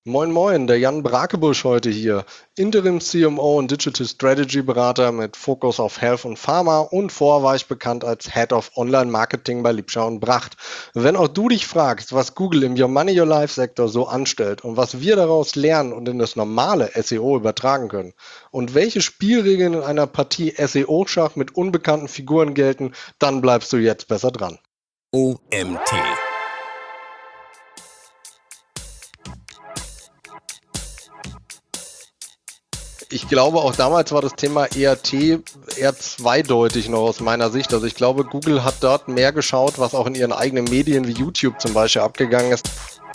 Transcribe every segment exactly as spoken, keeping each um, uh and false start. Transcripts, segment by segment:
Moin Moin, der Jan Brakebusch heute hier, Interim-C M O und Digital Strategy Berater mit Fokus auf Health und Pharma und vorher war ich bekannt als Head of Online Marketing bei Liebscher und Bracht. Wenn auch du dich fragst, was Google im Your Money, Your Life Sektor so anstellt und was wir daraus lernen und in das normale S E O übertragen können und welche Spielregeln in einer Partie S E O-Schach mit unbekannten Figuren gelten, dann bleibst du jetzt besser dran. O M T. Ich glaube, auch damals war das Thema E R T eher zweideutig noch aus meiner Sicht. Also ich glaube, Google hat dort mehr geschaut, was auch in ihren eigenen Medien wie YouTube zum Beispiel abgegangen ist.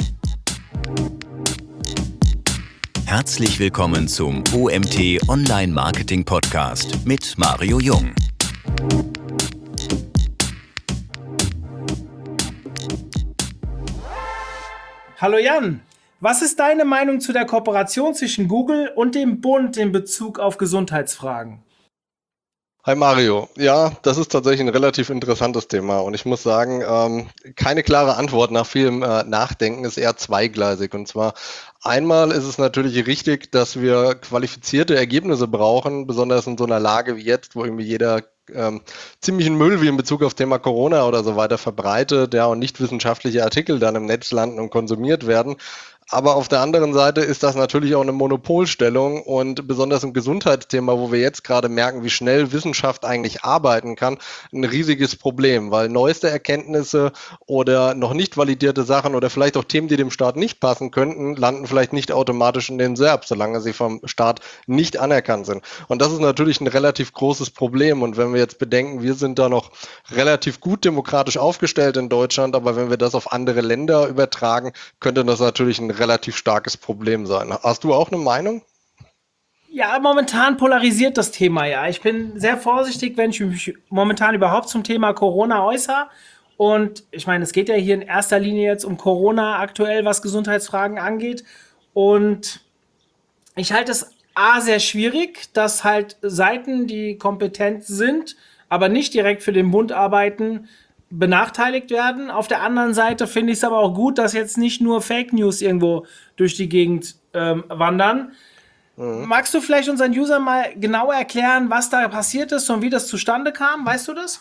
Herzlich willkommen zum O M T Online Marketing Podcast mit Mario Jung. Hallo Jan, was ist deine Meinung zu der Kooperation zwischen Google und dem Bund in Bezug auf Gesundheitsfragen? Hi Mario, ja, das ist tatsächlich ein relativ interessantes Thema und ich muss sagen, ähm, keine klare Antwort nach vielem äh, Nachdenken ist eher zweigleisig. Und zwar einmal ist es natürlich richtig, dass wir qualifizierte Ergebnisse brauchen, besonders in so einer Lage wie jetzt, wo irgendwie jeder ähm, ziemlichen Müll wie in Bezug auf Thema Corona oder so weiter verbreitet, ja, und nicht wissenschaftliche Artikel dann im Netz landen und konsumiert werden. Aber auf der anderen Seite ist das natürlich auch eine Monopolstellung und besonders im Gesundheitsthema, wo wir jetzt gerade merken, wie schnell Wissenschaft eigentlich arbeiten kann, ein riesiges Problem, weil neueste Erkenntnisse oder noch nicht validierte Sachen oder vielleicht auch Themen, die dem Staat nicht passen könnten, landen vielleicht nicht automatisch in den S E R Ps, solange sie vom Staat nicht anerkannt sind. Und das ist natürlich ein relativ großes Problem. Und wenn wir jetzt bedenken, wir sind da noch relativ gut demokratisch aufgestellt in Deutschland, aber wenn wir das auf andere Länder übertragen, könnte das natürlich ein relativ starkes Problem sein. Hast du auch eine Meinung? Ja, momentan polarisiert das Thema ja. Ich bin sehr vorsichtig, wenn ich mich momentan überhaupt zum Thema Corona äußere. Und ich meine, es geht ja hier in erster Linie jetzt um Corona aktuell, was Gesundheitsfragen angeht. Und ich halte es A sehr schwierig, dass halt Seiten, die kompetent sind, aber nicht direkt für den Bund arbeiten, benachteiligt werden. Auf der anderen Seite finde ich es aber auch gut, dass jetzt nicht nur Fake News irgendwo durch die Gegend ähm, wandern. Mhm. Magst du vielleicht unseren User mal genauer erklären, was da passiert ist und wie das zustande kam? Weißt du das?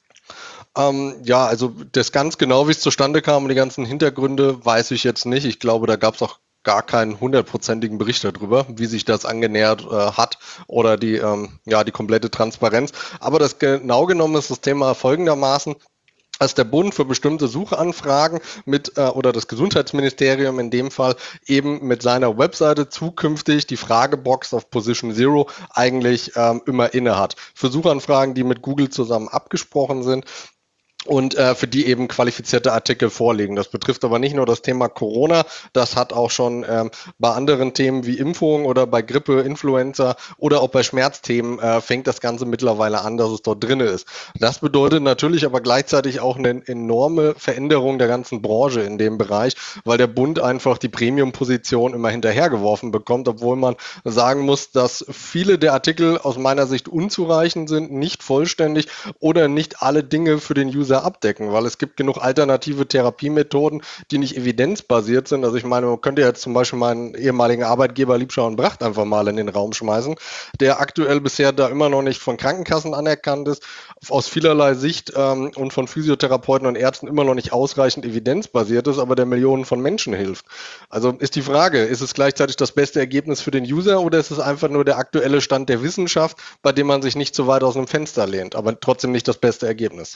Ähm, ja, also das ganz genau, wie es zustande kam und die ganzen Hintergründe, weiß ich jetzt nicht. Ich glaube, da gab es auch gar keinen hundertprozentigen Bericht darüber, wie sich das angenähert äh, hat oder die, ähm, ja, die komplette Transparenz. Aber das genau genommen ist das Thema folgendermaßen: Als der Bund für bestimmte Suchanfragen mit äh, oder das Gesundheitsministerium in dem Fall eben mit seiner Webseite zukünftig die Fragebox auf Position Zero eigentlich ähm, immer inne hat. Für Suchanfragen, die mit Google zusammen abgesprochen sind und äh, für die eben qualifizierte Artikel vorliegen. Das betrifft aber nicht nur das Thema Corona, das hat auch schon ähm, bei anderen Themen wie Impfungen oder bei Grippe, Influenza oder auch bei Schmerzthemen äh, fängt das Ganze mittlerweile an, dass es dort drin ist. Das bedeutet natürlich aber gleichzeitig auch eine enorme Veränderung der ganzen Branche in dem Bereich, weil der Bund einfach die Premium-Position immer hinterhergeworfen bekommt, obwohl man sagen muss, dass viele der Artikel aus meiner Sicht unzureichend sind, nicht vollständig oder nicht alle Dinge für den User abdecken, weil es gibt genug alternative Therapiemethoden, die nicht evidenzbasiert sind. Also ich meine, man könnte jetzt zum Beispiel meinen ehemaligen Arbeitgeber Liebscher und Bracht einfach mal in den Raum schmeißen, der aktuell bisher da immer noch nicht von Krankenkassen anerkannt ist, aus vielerlei Sicht ähm, und von Physiotherapeuten und Ärzten immer noch nicht ausreichend evidenzbasiert ist, aber der Millionen von Menschen hilft. Also ist die Frage, ist es gleichzeitig das beste Ergebnis für den User oder ist es einfach nur der aktuelle Stand der Wissenschaft, bei dem man sich nicht so weit aus dem Fenster lehnt, aber trotzdem nicht das beste Ergebnis?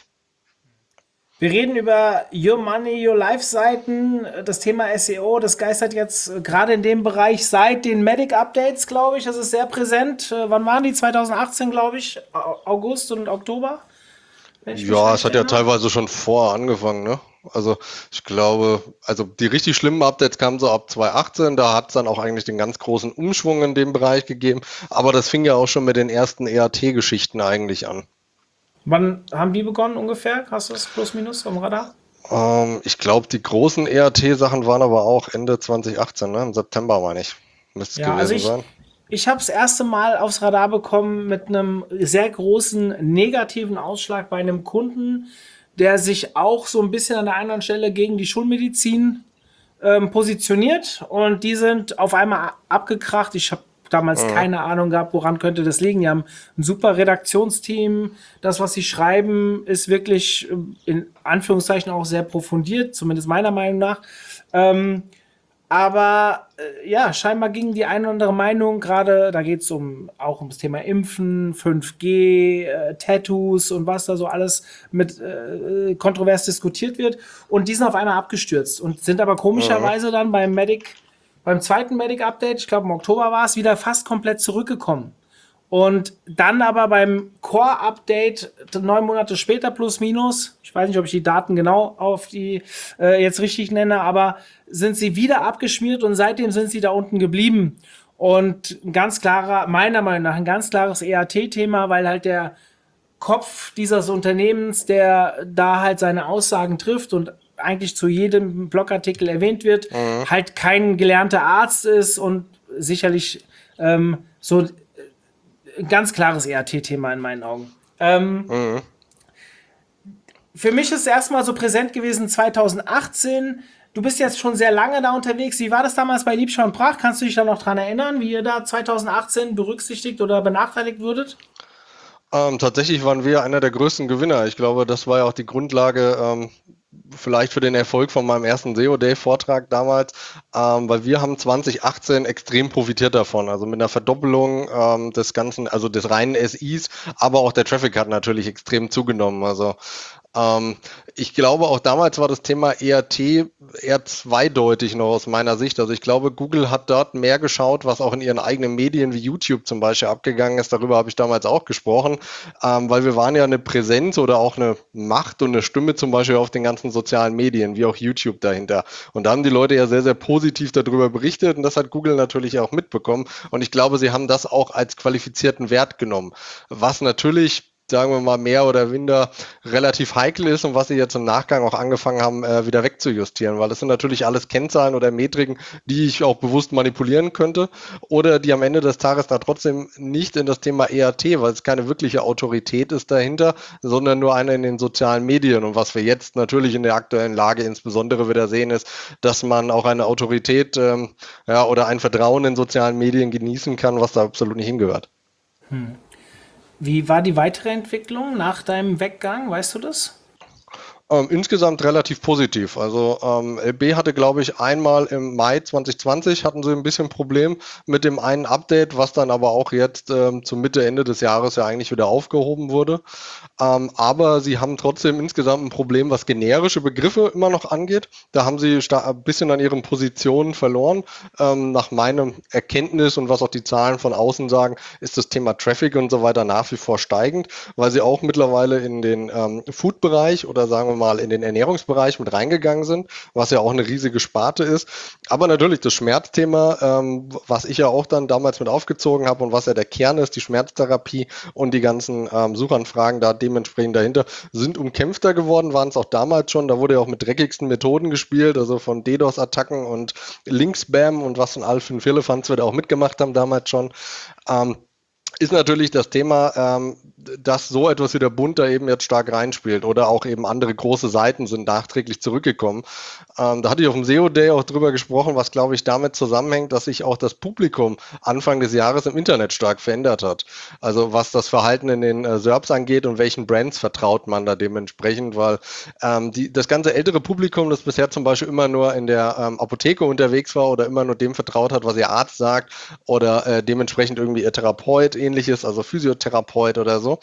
Wir reden über Your Money, Your Life Seiten. Das Thema S E O, das geistert jetzt äh, gerade in dem Bereich seit den Medic Updates, glaube ich. Das ist sehr präsent. Äh, wann waren die? zwanzig achtzehn, glaube ich. Au- August und Oktober, wenn ich mich Ja, es recht hat ja erinnere. teilweise schon vorher angefangen, ne? Also ich glaube, also die richtig schlimmen Updates kamen so ab zwanzig achtzehn, da hat es dann auch eigentlich den ganz großen Umschwung in dem Bereich gegeben, aber das fing ja auch schon mit den ersten E R T-Geschichten eigentlich an. Wann haben die begonnen ungefähr? Hast du das plus minus am Radar? Ähm, ich glaube, die großen E R T-Sachen waren aber auch Ende zwanzig achtzehn, ne? Im September meine ich, müsste es Ja, also gewesen ich, sein. ich habe das erste Mal aufs Radar bekommen mit einem sehr großen negativen Ausschlag bei einem Kunden, der sich auch so ein bisschen an der einen oder anderen Stelle gegen die Schulmedizin ähm, positioniert und die sind auf einmal abgekracht. Ich habe damals mhm. keine Ahnung gehabt, woran könnte das liegen. Die haben ein super Redaktionsteam. Das, was sie schreiben, ist wirklich in Anführungszeichen auch sehr profundiert, zumindest meiner Meinung nach. Ähm, aber äh, ja, scheinbar ging die eine oder andere Meinung, gerade da geht es um, auch um das Thema Impfen, fünf G, äh, Tattoos und was da so alles mit äh, kontrovers diskutiert wird. Und die sind auf einmal abgestürzt und sind aber komischerweise dann beim Medic, beim zweiten Medic-Update, ich glaube im Oktober war es, wieder fast komplett zurückgekommen. Und dann aber beim Core-Update, neun Monate später plus minus, ich weiß nicht, ob ich die Daten genau auf die äh, jetzt richtig nenne, aber sind sie wieder abgeschmiert und seitdem sind sie da unten geblieben. Und ein ganz klarer, meiner Meinung nach, ein ganz klares E A T-Thema, weil halt der Kopf dieses Unternehmens, der da halt seine Aussagen trifft und eigentlich zu jedem Blogartikel erwähnt wird, mhm. halt kein gelernter Arzt ist und sicherlich ähm, so ein ganz klares E A T-Thema in meinen Augen. Ähm, mhm. Für mich ist es erstmal so präsent gewesen zwanzig achtzehn. Du bist jetzt schon sehr lange da unterwegs. Wie war das damals bei Liebscher und Brach? Kannst du dich da noch dran erinnern, wie ihr da zwanzig achtzehn berücksichtigt oder benachteiligt wurdet? Ähm, tatsächlich waren wir einer der größten Gewinner. Ich glaube, das war ja auch die Grundlage ähm, vielleicht für den Erfolg von meinem ersten S E O-Day-Vortrag damals, ähm, weil wir haben zwanzig achtzehn extrem profitiert davon, also mit einer Verdoppelung ähm, des ganzen, also des reinen S Is, aber auch der Traffic hat natürlich extrem zugenommen, also ähm, ich glaube, auch damals war das Thema E A T eher zweideutig noch aus meiner Sicht. Also ich glaube, Google hat dort mehr geschaut, was auch in ihren eigenen Medien wie YouTube zum Beispiel abgegangen ist. Darüber habe ich damals auch gesprochen, ähm, weil wir waren ja eine Präsenz oder auch eine Macht und eine Stimme zum Beispiel auf den ganzen sozialen Medien, wie auch YouTube dahinter. Und da haben die Leute ja sehr, sehr positiv darüber berichtet und das hat Google natürlich auch mitbekommen. Und ich glaube, sie haben das auch als qualifizierten Wert genommen, was natürlich, sagen wir mal, mehr oder minder relativ heikel ist und was sie jetzt im Nachgang auch angefangen haben, äh, wieder wegzujustieren, weil das sind natürlich alles Kennzahlen oder Metriken, die ich auch bewusst manipulieren könnte oder die am Ende des Tages da trotzdem nicht in das Thema E A T, weil es keine wirkliche Autorität ist dahinter, sondern nur eine in den sozialen Medien. Und was wir jetzt natürlich in der aktuellen Lage insbesondere wieder sehen, ist, dass man auch eine Autorität ähm, ja, oder ein Vertrauen in sozialen Medien genießen kann, was da absolut nicht hingehört. Hm. Wie war die weitere Entwicklung nach deinem Weggang? Weißt du das? Ähm, insgesamt relativ positiv. Also ähm, L B hatte, glaube ich, einmal im Mai zwanzig zwanzig hatten sie ein bisschen Problem mit dem einen Update, was dann aber auch jetzt ähm, zum Mitte, Ende des Jahres ja eigentlich wieder aufgehoben wurde. Ähm, aber sie haben trotzdem insgesamt ein Problem, was generische Begriffe immer noch angeht. Da haben sie ein bisschen an ihren Positionen verloren. Ähm, nach meinem Erkenntnis und was auch die Zahlen von außen sagen, ist das Thema Traffic und so weiter nach wie vor steigend, weil sie auch mittlerweile in den ähm, Food-Bereich oder sagen wir mal in den Ernährungsbereich mit reingegangen sind, was ja auch eine riesige Sparte ist. Aber natürlich das Schmerzthema, ähm, was ich ja auch dann damals mit aufgezogen habe und was ja der Kern ist, die Schmerztherapie und die ganzen ähm, Suchanfragen da dementsprechend dahinter, sind umkämpfter geworden, waren es auch damals schon. Da wurde ja auch mit dreckigsten Methoden gespielt, also von DDoS-Attacken und Link-Spam und was von all fünf Firlefanz wir da auch mitgemacht haben damals schon. Ähm, ist natürlich das Thema, ähm, dass so etwas wie der Bund da eben jetzt stark reinspielt oder auch eben andere große Seiten sind nachträglich zurückgekommen. Ähm, da hatte ich auf dem S E O-Day auch drüber gesprochen, was, glaube ich, damit zusammenhängt, dass sich auch das Publikum Anfang des Jahres im Internet stark verändert hat. Also was das Verhalten in den äh, S E R Ps angeht und welchen Brands vertraut man da dementsprechend, weil ähm, die, das ganze ältere Publikum, das bisher zum Beispiel immer nur in der ähm, Apotheke unterwegs war oder immer nur dem vertraut hat, was ihr Arzt sagt oder äh, dementsprechend irgendwie ihr Therapeut ähnliches, also Physiotherapeut oder so.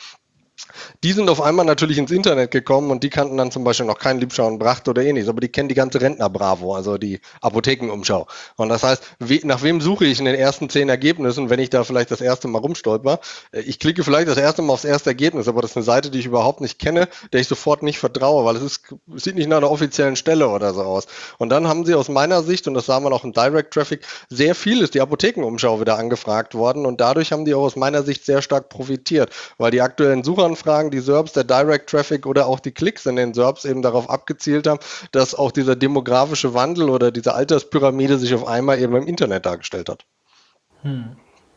Die sind auf einmal natürlich ins Internet gekommen und die kannten dann zum Beispiel noch keinen Liebscher und Bracht oder ähnliches, aber die kennen die ganze Rentner-Bravo, also die Apothekenumschau. Und das heißt, we- nach wem suche ich in den ersten zehn Ergebnissen, wenn ich da vielleicht das erste Mal rumstolper? Ich klicke vielleicht das erste Mal aufs erste Ergebnis, aber das ist eine Seite, die ich überhaupt nicht kenne, der ich sofort nicht vertraue, weil es ist, es sieht nicht nach einer offiziellen Stelle oder so aus. Und dann haben sie aus meiner Sicht, und das sah man auch im Direct Traffic, sehr viel ist die Apothekenumschau wieder angefragt worden und dadurch haben die auch aus meiner Sicht sehr stark profitiert, weil die aktuellen Suchanfragen, die S E R Ps, der Direct Traffic oder auch die Klicks in den S E R Ps eben darauf abgezielt haben, dass auch dieser demografische Wandel oder diese Alterspyramide sich auf einmal eben im Internet dargestellt hat. Hm.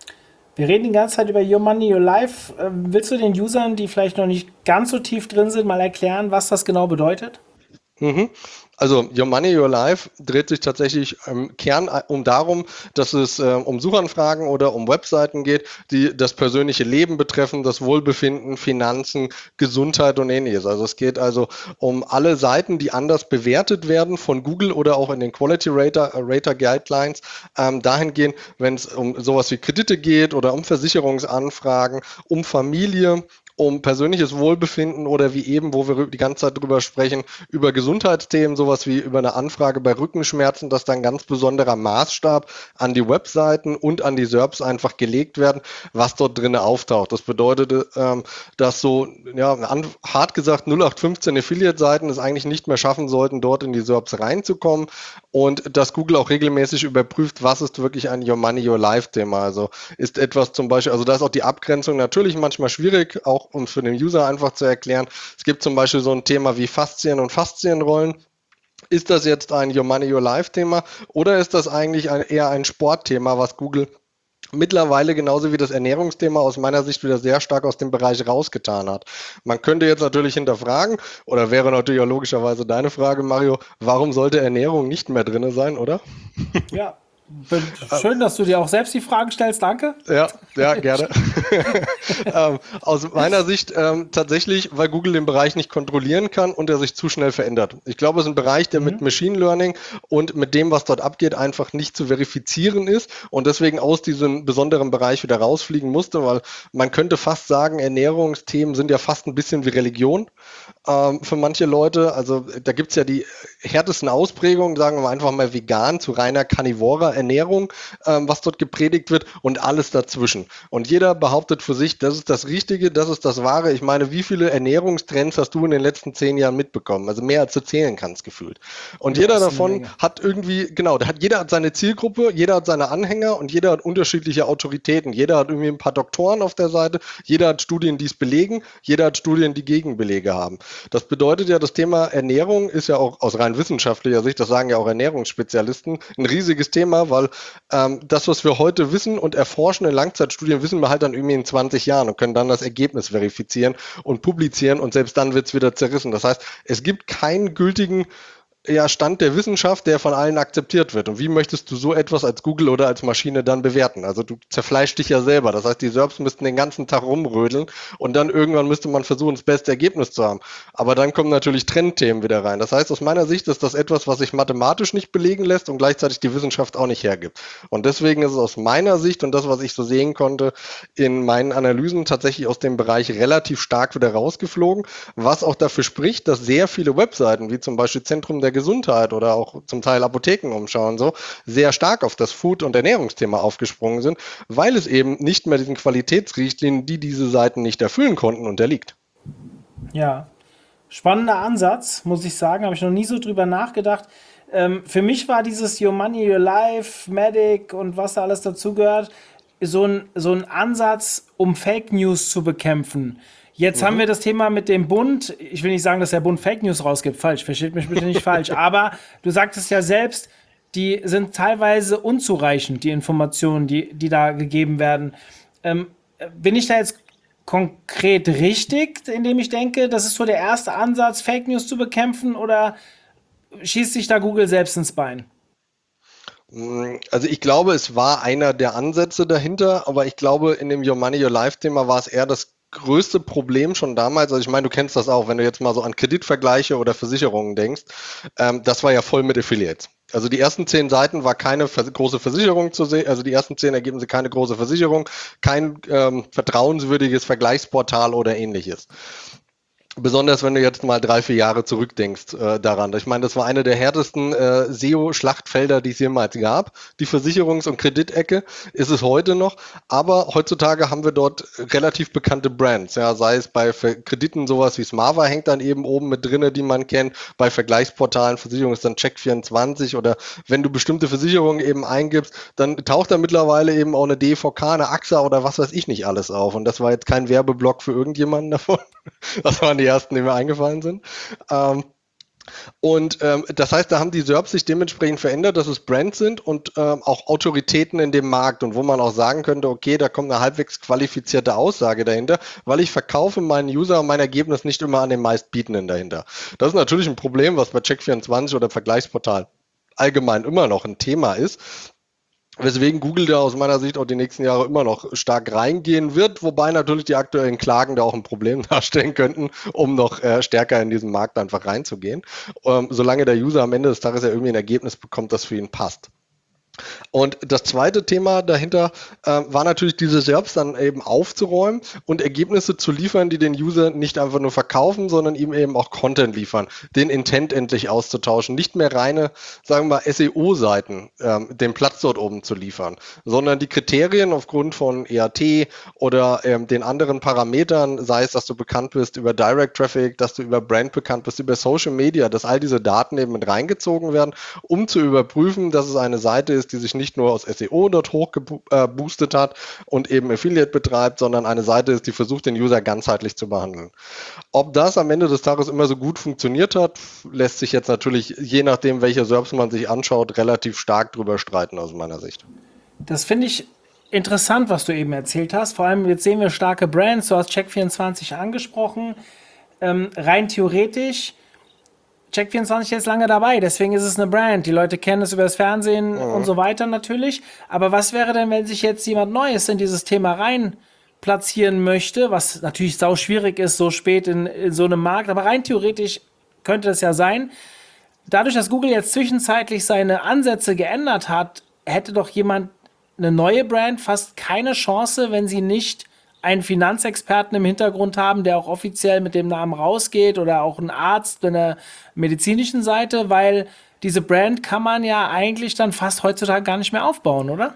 Wir reden die ganze Zeit über Your Money, Your Life. Ähm, willst du den Usern, die vielleicht noch nicht ganz so tief drin sind, mal erklären, was das genau bedeutet? Mhm. Also Your Money, Your Life dreht sich tatsächlich im Kern um darum, dass es äh, um Suchanfragen oder um Webseiten geht, die das persönliche Leben betreffen, das Wohlbefinden, Finanzen, Gesundheit und ähnliches. Also es geht also um alle Seiten, die anders bewertet werden von Google oder auch in den Quality Rater, Rater Guidelines. Ähm, dahingehend, wenn es um sowas wie Kredite geht oder um Versicherungsanfragen, um Familie, um persönliches Wohlbefinden oder wie eben, wo wir die ganze Zeit drüber sprechen, über Gesundheitsthemen, sowas wie über eine Anfrage bei Rückenschmerzen, dass dann ganz besonderer Maßstab an die Webseiten und an die S E R Ps einfach gelegt werden, was dort drin auftaucht. Das bedeutet, ähm, dass so, ja, hart gesagt, null acht fünfzehn Affiliate-Seiten es eigentlich nicht mehr schaffen sollten, dort in die S E R Ps reinzukommen und dass Google auch regelmäßig überprüft, was ist wirklich ein Your Money, Your Life-Thema. Also ist etwas zum Beispiel, also da ist auch die Abgrenzung natürlich manchmal schwierig, auch um für den User einfach zu erklären. Es gibt zum Beispiel so ein Thema wie Faszien und Faszienrollen. Ist das jetzt ein Your Money, Your Life-Thema oder ist das eigentlich ein, eher ein Sportthema, was Google mittlerweile genauso wie das Ernährungsthema aus meiner Sicht wieder sehr stark aus dem Bereich rausgetan hat? Man könnte jetzt natürlich hinterfragen, oder wäre natürlich auch logischerweise deine Frage, Mario, warum sollte Ernährung nicht mehr drin sein, oder? Ja. Schön, dass du dir auch selbst die Fragen stellst, danke. Ja, ja, gerne. ähm, aus meiner Sicht ähm, tatsächlich, weil Google den Bereich nicht kontrollieren kann und er sich zu schnell verändert. Ich glaube, es ist ein Bereich, der mhm. mit Machine Learning und mit dem, was dort abgeht, einfach nicht zu verifizieren ist und deswegen aus diesem besonderen Bereich wieder rausfliegen musste, weil man könnte fast sagen, Ernährungsthemen sind ja fast ein bisschen wie Religion ähm, für manche Leute. Also da gibt es ja die härtesten Ausprägungen, sagen wir mal einfach mal vegan zu reiner Carnivora Ernährung, ähm, was dort gepredigt wird und alles dazwischen. Und jeder behauptet für sich, das ist das Richtige, das ist das Wahre. Ich meine, wie viele Ernährungstrends hast du in den letzten zehn Jahren mitbekommen? Also mehr als du zählen kannst, gefühlt. Und ja, jeder davon hat irgendwie, genau, da hat, jeder hat seine Zielgruppe, jeder hat seine Anhänger und jeder hat unterschiedliche Autoritäten. Jeder hat irgendwie ein paar Doktoren auf der Seite, jeder hat Studien, die es belegen, jeder hat Studien, die Gegenbelege haben. Das bedeutet ja, das Thema Ernährung ist ja auch aus rein wissenschaftlicher Sicht, das sagen ja auch Ernährungsspezialisten, ein riesiges Thema, weil ähm, das, was wir heute wissen und erforschen in Langzeitstudien, wissen wir halt dann irgendwie in zwanzig Jahren und können dann das Ergebnis verifizieren und publizieren und selbst dann wird es wieder zerrissen. Das heißt, es gibt keinen gültigen ja, Stand der Wissenschaft, der von allen akzeptiert wird. Und wie möchtest du so etwas als Google oder als Maschine dann bewerten? Also du zerfleischst dich ja selber. Das heißt, die S E R Ps müssten den ganzen Tag rumrödeln und dann irgendwann müsste man versuchen, das beste Ergebnis zu haben. Aber dann kommen natürlich Trendthemen wieder rein. Das heißt, aus meiner Sicht ist das etwas, was sich mathematisch nicht belegen lässt und gleichzeitig die Wissenschaft auch nicht hergibt. Und deswegen ist es aus meiner Sicht und das, was ich so sehen konnte, in meinen Analysen tatsächlich aus dem Bereich relativ stark wieder rausgeflogen, was auch dafür spricht, dass sehr viele Webseiten, wie zum Beispiel Zentrum der Gesundheit oder auch zum Teil Apotheken umschauen, so sehr stark auf das Food- und Ernährungsthema aufgesprungen sind, weil es eben nicht mehr diesen Qualitätsrichtlinien, die diese Seiten nicht erfüllen konnten, unterliegt. Ja, spannender Ansatz, muss ich sagen, habe ich noch nie so drüber nachgedacht. Ähm, für mich war dieses Your Money, Your Life, Medic und was da alles dazugehört, so ein, so ein Ansatz, um Fake News zu bekämpfen. Jetzt mhm. haben wir das Thema mit dem Bund. Ich will nicht sagen, dass der Bund Fake News rausgibt. Falsch, versteht mich bitte nicht falsch. Aber du sagtest ja selbst, die sind teilweise unzureichend, die Informationen, die, die da gegeben werden. Ähm, bin ich da jetzt konkret richtig, indem ich denke, das ist so der erste Ansatz, Fake News zu bekämpfen, oder schießt sich da Google selbst ins Bein? Also ich glaube, es war einer der Ansätze dahinter, aber ich glaube, in dem Your Money, Your Life Thema war es eher das größte Problem schon damals. Also ich meine, du kennst das auch, wenn du jetzt mal so an Kreditvergleiche oder Versicherungen denkst, ähm, das war ja voll mit Affiliates. Also die ersten zehn Seiten war keine vers- große Versicherung zu sehen, also die ersten zehn Ergebnisse keine große Versicherung, kein ähm, vertrauenswürdiges Vergleichsportal oder ähnliches. Besonders wenn du jetzt mal drei, vier Jahre zurückdenkst äh, daran. Ich meine, das war eine der härtesten äh, S E O-Schlachtfelder, die es jemals gab. Die Versicherungs- und Kreditecke ist es heute noch. Aber heutzutage haben wir dort relativ bekannte Brands. Ja, sei es bei Ver- Krediten sowas wie Smava hängt dann eben oben mit drinne, die man kennt. Bei Vergleichsportalen, Versicherung ist dann Check vierundzwanzig oder wenn du bestimmte Versicherungen eben eingibst, dann taucht da mittlerweile eben auch eine D V K, eine A X A oder was weiß ich nicht alles auf. Und das war jetzt kein Werbeblock für irgendjemanden davon. Das waren die ersten, die mir eingefallen sind. Ähm, Und ähm, das heißt, da haben die S E R Ps sich dementsprechend verändert, dass es Brands sind und ähm, auch Autoritäten in dem Markt und wo man auch sagen könnte, okay, da kommt eine halbwegs qualifizierte Aussage dahinter, weil ich verkaufe meinen User und mein Ergebnis nicht immer an den meistbietenden dahinter. Das ist natürlich ein Problem, was bei Check vierundzwanzig oder Vergleichsportal allgemein immer noch ein Thema ist. Weswegen Google da aus meiner Sicht auch die nächsten Jahre immer noch stark reingehen wird, wobei natürlich die aktuellen Klagen da auch ein Problem darstellen könnten, um noch äh, stärker in diesen Markt einfach reinzugehen, ähm, solange der User am Ende des Tages ja irgendwie ein Ergebnis bekommt, das für ihn passt. Und das zweite Thema dahinter äh, war natürlich diese S E R Ps dann eben aufzuräumen und Ergebnisse zu liefern, die den User nicht einfach nur verkaufen, sondern ihm eben auch Content liefern, den Intent endlich auszutauschen, nicht mehr reine, sagen wir mal, S E O-Seiten, ähm, den Platz dort oben zu liefern, sondern die Kriterien aufgrund von E A T oder ähm, den anderen Parametern, sei es, dass du bekannt bist über Direct Traffic, dass du über Brand bekannt bist, über Social Media, dass all diese Daten eben mit reingezogen werden, um zu überprüfen, dass es eine Seite ist, die sich nicht nur aus S E O dort hochgeboostet hat und eben Affiliate betreibt, sondern eine Seite ist, die versucht, den User ganzheitlich zu behandeln. Ob das am Ende des Tages immer so gut funktioniert hat, lässt sich jetzt natürlich, je nachdem, welche S E R Ps man sich anschaut, relativ stark drüber streiten aus meiner Sicht. Das finde ich interessant, was du eben erzählt hast. Vor allem jetzt sehen wir starke Brands. Du hast Check vierundzwanzig angesprochen. Ähm, rein theoretisch Check vierundzwanzig ist lange dabei, deswegen ist es eine Brand. Die Leute kennen es über das Fernsehen mhm. und so weiter natürlich. Aber was wäre denn, wenn sich jetzt jemand Neues in dieses Thema rein platzieren möchte, was natürlich sau schwierig ist, so spät in, in so einem Markt, aber rein theoretisch könnte das ja sein. Dadurch, dass Google jetzt zwischenzeitlich seine Ansätze geändert hat, hätte doch jemand, eine neue Brand, fast keine Chance, wenn sie nicht einen Finanzexperten im Hintergrund haben, der auch offiziell mit dem Namen rausgeht oder auch einen Arzt in der medizinischen Seite, weil diese Brand kann man ja eigentlich dann fast heutzutage gar nicht mehr aufbauen, oder?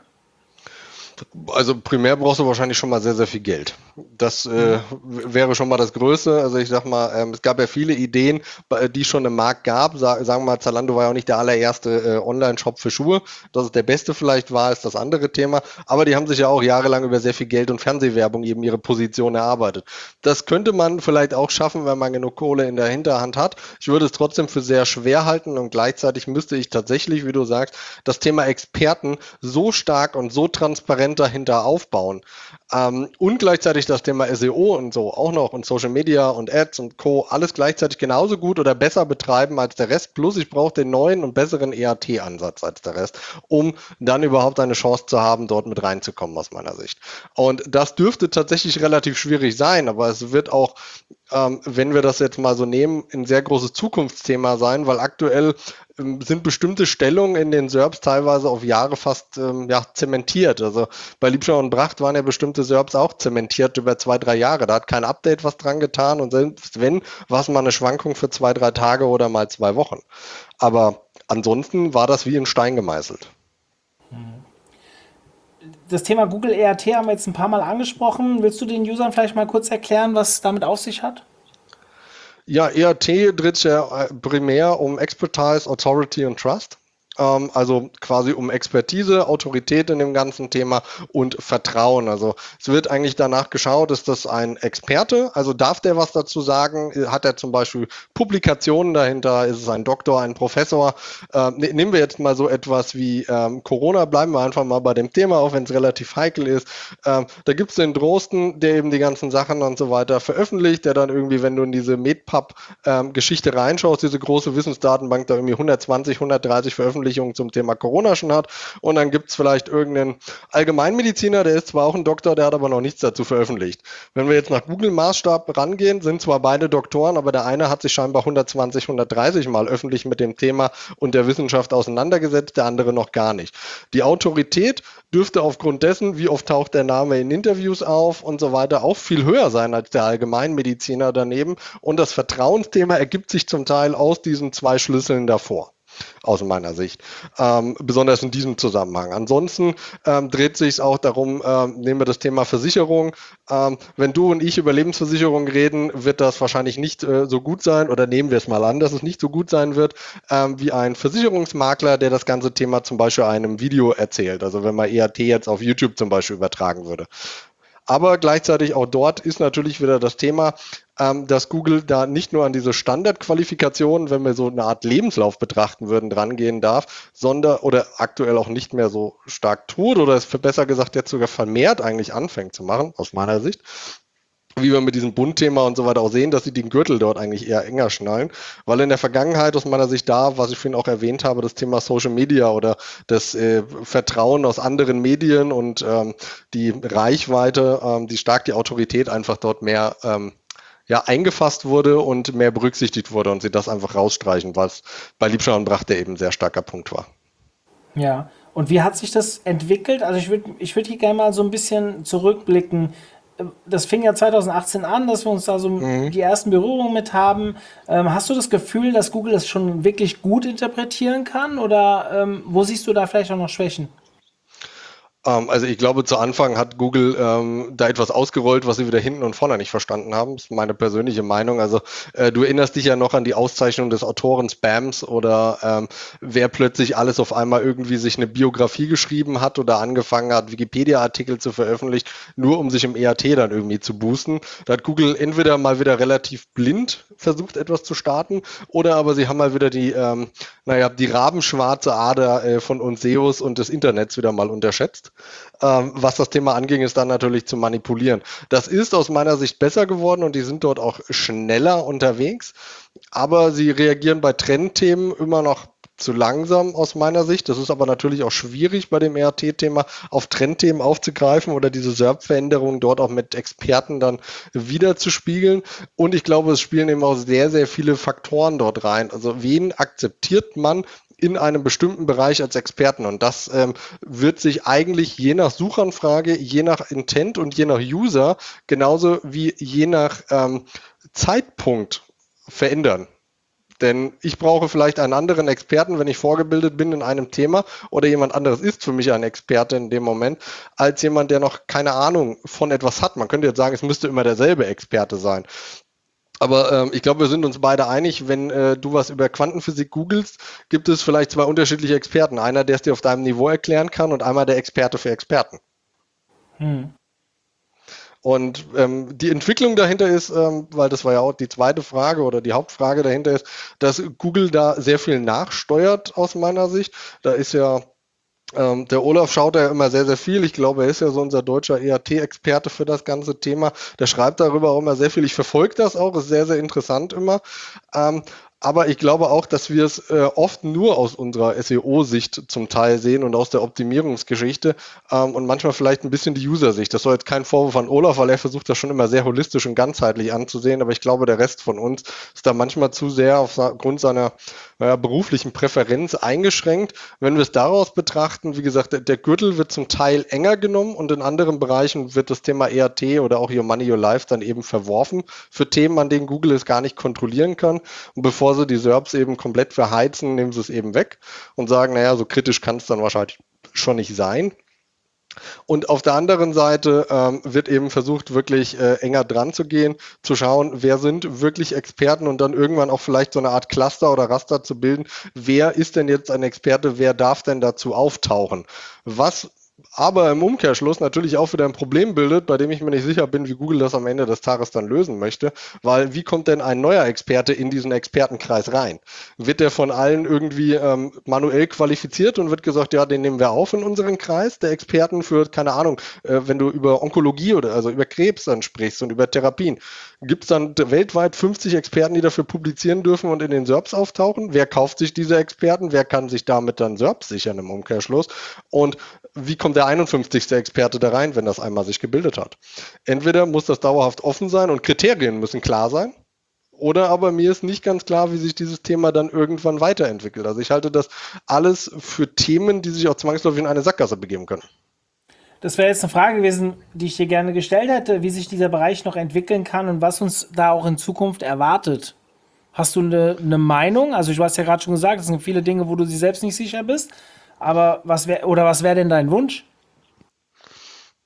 Also primär brauchst du wahrscheinlich schon mal sehr, sehr viel Geld. Das äh, wäre schon mal das Größte. Also ich sag mal, ähm, es gab ja viele Ideen, die es schon im Markt gab. Sa- sagen wir mal, Zalando war ja auch nicht der allererste äh, Online-Shop für Schuhe. Dass es der beste vielleicht war, ist das andere Thema. Aber die haben sich ja auch jahrelang über sehr viel Geld und Fernsehwerbung eben ihre Position erarbeitet. Das könnte man vielleicht auch schaffen, wenn man genug Kohle in der Hinterhand hat. Ich würde es trotzdem für sehr schwer halten und gleichzeitig müsste ich tatsächlich, wie du sagst, das Thema Experten so stark und so transparent dahinter aufbauen. Ähm, und gleichzeitig das Thema S E O und so auch noch und Social Media und Ads und Co. alles gleichzeitig genauso gut oder besser betreiben als der Rest. Plus ich brauche den neuen und besseren E A T-Ansatz als der Rest, um dann überhaupt eine Chance zu haben, dort mit reinzukommen aus meiner Sicht. Und das dürfte tatsächlich relativ schwierig sein, aber es wird auch, ähm, wenn wir das jetzt mal so nehmen, ein sehr großes Zukunftsthema sein, weil aktuell ähm, sind bestimmte Stellungen in den S E R Ps teilweise auf Jahre fast ähm, ja, zementiert. Also bei Liebscher und Bracht waren ja bestimmte S E R Ps auch zementiert über zwei, drei Jahre. Da hat kein Update was dran getan und selbst wenn, war es mal eine Schwankung für zwei, drei Tage oder mal zwei Wochen. Aber ansonsten war das wie in Stein gemeißelt. Das Thema Google E A T haben wir jetzt ein paar Mal angesprochen. Willst du den Usern vielleicht mal kurz erklären, was es damit auf sich hat? Ja, E A T dreht sich ja primär um Expertise, Authority und Trust. Ähm, also quasi um Expertise, Autorität in dem ganzen Thema und Vertrauen. Also es wird eigentlich danach geschaut, ist das ein Experte? Also darf der was dazu sagen? Hat er zum Beispiel Publikationen dahinter? Ist es ein Doktor, ein Professor? Ähm, ne, nehmen wir jetzt mal so etwas wie ähm, Corona, bleiben wir einfach mal bei dem Thema, auch wenn es relativ heikel ist. Ähm, da gibt es den Drosten, der eben die ganzen Sachen und so weiter veröffentlicht, der dann irgendwie, wenn du in diese MedPub-Geschichte ähm, reinschaust, diese große Wissensdatenbank da irgendwie hundertzwanzig, hundertdreißig Veröffentlichungen zum Thema Corona schon hat und dann gibt es vielleicht irgendeinen Allgemeinmediziner, der ist zwar auch ein Doktor, der hat aber noch nichts dazu veröffentlicht. Wenn wir jetzt nach Google-Maßstab rangehen, sind zwar beide Doktoren, aber der eine hat sich scheinbar hundertzwanzig, hundertdreißig Mal öffentlich mit dem Thema und der Wissenschaft auseinandergesetzt, der andere noch gar nicht. Die Autorität dürfte aufgrund dessen, wie oft taucht der Name in Interviews auf und so weiter, auch viel höher sein als der Allgemeinmediziner daneben und das Vertrauensthema ergibt sich zum Teil aus diesen zwei Schlüsseln davor. Aus meiner Sicht, ähm, besonders in diesem Zusammenhang. Ansonsten ähm, dreht sich es auch darum, ähm, nehmen wir das Thema Versicherung. Ähm, wenn du und ich über Lebensversicherung reden, wird das wahrscheinlich nicht äh, so gut sein oder nehmen wir es mal an, dass es nicht so gut sein wird, ähm, wie ein Versicherungsmakler, der das ganze Thema zum Beispiel einem Video erzählt. Also wenn man E A T jetzt auf YouTube zum Beispiel übertragen würde. Aber gleichzeitig auch dort ist natürlich wieder das Thema, ähm, dass Google da nicht nur an diese Standardqualifikationen, wenn wir so eine Art Lebenslauf betrachten würden, drangehen darf, sondern oder aktuell auch nicht mehr so stark tut oder es besser gesagt jetzt sogar vermehrt eigentlich anfängt zu machen, aus meiner Sicht. Wie wir mit diesem Bundthema und so weiter auch sehen, dass sie den Gürtel dort eigentlich eher enger schnallen, weil in der Vergangenheit aus meiner Sicht da, was ich vorhin auch erwähnt habe, das Thema Social Media oder das äh, Vertrauen aus anderen Medien und ähm, die Reichweite, ähm, die stark die Autorität einfach dort mehr ähm, ja, eingefasst wurde und mehr berücksichtigt wurde und sie das einfach rausstreichen, was bei Liebscher und Brachte eben ein sehr starker Punkt war. Ja, und wie hat sich das entwickelt? Also ich würde ich würd hier gerne mal so ein bisschen zurückblicken. Das fing ja zwanzig achtzehn an, dass wir uns da so Mhm. die ersten Berührungen mit haben. Ähm, hast du das Gefühl, dass Google das schon wirklich gut interpretieren kann? Oder ähm, wo siehst du da vielleicht auch noch Schwächen? Ähm, also ich glaube, zu Anfang hat Google ähm, da etwas ausgerollt, was sie wieder hinten und vorne nicht verstanden haben. Das ist meine persönliche Meinung. Also äh, du erinnerst dich ja noch an die Auszeichnung des Autoren Spams oder ähm, wer plötzlich alles auf einmal irgendwie sich eine Biografie geschrieben hat oder angefangen hat, Wikipedia-Artikel zu veröffentlichen, nur um sich im E A T dann irgendwie zu boosten. Da hat Google entweder mal wieder relativ blind versucht, etwas zu starten, oder aber sie haben mal wieder die, ähm, naja, die rabenschwarze Ader äh, von uns S E Os und des Internets wieder mal unterschätzt. Ähm, was das Thema anging, ist dann natürlich zu manipulieren. Das ist aus meiner Sicht besser geworden und die sind dort auch schneller unterwegs, aber sie reagieren bei Trendthemen immer noch zu langsam aus meiner Sicht. Das ist aber natürlich auch schwierig bei dem E A T-Thema auf Trendthemen aufzugreifen oder diese S E R P-Veränderungen dort auch mit Experten dann wieder zu spiegeln. Und ich glaube, es spielen eben auch sehr, sehr viele Faktoren dort rein. Also wen akzeptiert man in einem bestimmten Bereich als Experten? Und das ähm, wird sich eigentlich je nach Suchanfrage, je nach Intent und je nach User, genauso wie je nach ähm, Zeitpunkt verändern. Denn ich brauche vielleicht einen anderen Experten, wenn ich vorgebildet bin in einem Thema, oder jemand anderes ist für mich ein Experte in dem Moment, als jemand, der noch keine Ahnung von etwas hat. Man könnte jetzt sagen, es müsste immer derselbe Experte sein. Aber ähm, ich glaube, wir sind uns beide einig, wenn äh, du was über Quantenphysik googelst, gibt es vielleicht zwei unterschiedliche Experten. Einer, der es dir auf deinem Niveau erklären kann, und einmal der Experte für Experten. Hm. Und ähm, die Entwicklung dahinter ist, ähm, weil das war ja auch die zweite Frage oder die Hauptfrage dahinter ist, dass Google da sehr viel nachsteuert aus meiner Sicht. Da ist ja ähm, der Olaf schaut ja immer sehr, sehr viel. Ich glaube, er ist ja so unser deutscher E A T-Experte für das ganze Thema. Der schreibt darüber auch immer sehr viel. Ich verfolge das auch, ist sehr, sehr interessant immer. Ähm, aber ich glaube auch, dass wir es äh, oft nur aus unserer S E O-Sicht zum Teil sehen und aus der Optimierungsgeschichte ähm, und manchmal vielleicht ein bisschen die User-Sicht. Das soll jetzt kein Vorwurf an Olaf, weil er versucht das schon immer sehr holistisch und ganzheitlich anzusehen, aber ich glaube, der Rest von uns ist da manchmal zu sehr aufgrund seiner naja, beruflichen Präferenz eingeschränkt. Wenn wir es daraus betrachten, wie gesagt, der, der Gürtel wird zum Teil enger genommen und in anderen Bereichen wird das Thema E A T oder auch Your Money, Your Life dann eben verworfen für Themen, an denen Google es gar nicht kontrollieren kann. Und bevor sie die S E R Ps eben komplett verheizen, nehmen sie es eben weg und sagen, naja, so kritisch kann es dann wahrscheinlich schon nicht sein. Und auf der anderen Seite ähm, wird eben versucht, wirklich äh, enger dran zu gehen, zu schauen, wer sind wirklich Experten und dann irgendwann auch vielleicht so eine Art Cluster oder Raster zu bilden. Wer ist denn jetzt ein Experte? Wer darf denn dazu auftauchen? Was aber im Umkehrschluss natürlich auch wieder ein Problem bildet, bei dem ich mir nicht sicher bin, wie Google das am Ende des Tages dann lösen möchte, weil wie kommt denn ein neuer Experte in diesen Expertenkreis rein? Wird der von allen irgendwie ähm, manuell qualifiziert und wird gesagt, ja, den nehmen wir auf in unseren Kreis der Experten für, keine Ahnung, äh, wenn du über Onkologie oder also über Krebs dann sprichst und über Therapien, gibt es dann weltweit fünfzig Experten, die dafür publizieren dürfen und in den S E R Ps auftauchen? Wer kauft sich diese Experten? Wer kann sich damit dann S E R Ps sichern im Umkehrschluss? Und wie kommt der einundfünfzigste Experte da rein, wenn das einmal sich gebildet hat? Entweder muss das dauerhaft offen sein und Kriterien müssen klar sein, oder aber mir ist nicht ganz klar, wie sich dieses Thema dann irgendwann weiterentwickelt. Also ich halte das alles für Themen, die sich auch zwangsläufig in eine Sackgasse begeben können. Das wäre jetzt eine Frage gewesen, die ich dir gerne gestellt hätte, wie sich dieser Bereich noch entwickeln kann und was uns da auch in Zukunft erwartet. Hast du eine, eine Meinung? Also du hast ja gerade schon gesagt, es sind viele Dinge, wo du dir selbst nicht sicher bist. Aber was wäre oder was wäre denn dein Wunsch?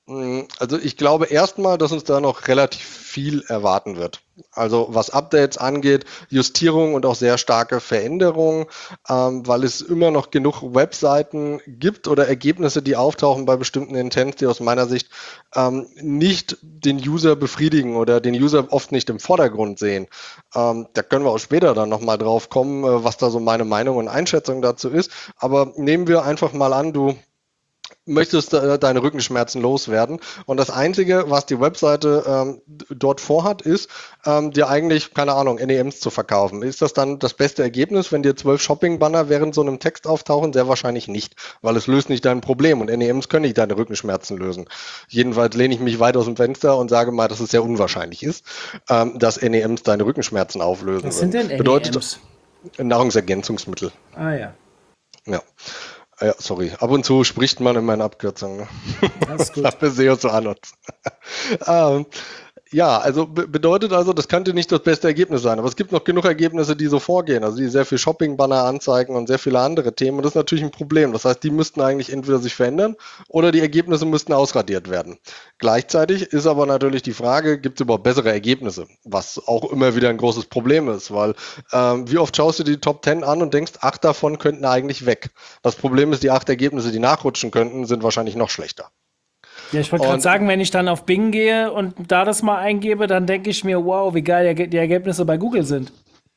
Also ich glaube erstmal, dass uns da noch relativ viel erwarten wird. Also was Updates angeht, Justierung und auch sehr starke Veränderungen, ähm, weil es immer noch genug Webseiten gibt oder Ergebnisse, die auftauchen bei bestimmten Intents, die aus meiner Sicht ähm, nicht den User befriedigen oder den User oft nicht im Vordergrund sehen. Ähm, da können wir auch später dann nochmal drauf kommen, äh, was da so meine Meinung und Einschätzung dazu ist. Aber nehmen wir einfach mal an, du möchtest äh, deine Rückenschmerzen loswerden. Und das Einzige, was die Webseite ähm, dort vorhat, ist, ähm, dir eigentlich, keine Ahnung, N E Ms zu verkaufen. Ist das dann das beste Ergebnis, wenn dir zwölf Shopping-Banner während so einem Text auftauchen? Sehr wahrscheinlich nicht, weil es löst nicht dein Problem und N E Ms können nicht deine Rückenschmerzen lösen. Jedenfalls lehne ich mich weit aus dem Fenster und sage mal, dass es sehr unwahrscheinlich ist, ähm, dass N E Ms deine Rückenschmerzen auflösen. Was sind denn N E Ms? Bedeutet Nahrungsergänzungsmittel. Ah ja. Ja. Ja, sorry. Ab und zu spricht man in meinen Abkürzungen. Ne? Das ist gut. Dafür sehe ich so an uns. ähm, ja, also be bedeutet also, das könnte nicht das beste Ergebnis sein, aber es gibt noch genug Ergebnisse, die so vorgehen, also die sehr viel Shopping-Banner anzeigen und sehr viele andere Themen und das ist natürlich ein Problem. Das heißt, die müssten eigentlich entweder sich verändern oder die Ergebnisse müssten ausradiert werden. Gleichzeitig ist aber natürlich die Frage, gibt es überhaupt bessere Ergebnisse, was auch immer wieder ein großes Problem ist, weil ähm, wie oft schaust du die Top zehn an und denkst, acht davon könnten eigentlich weg. Das Problem ist, die acht Ergebnisse, die nachrutschen könnten, sind wahrscheinlich noch schlechter. Ja, ich wollte gerade sagen, wenn ich dann auf Bing gehe und da das mal eingebe, dann denke ich mir, wow, wie geil die Ergebnisse bei Google sind.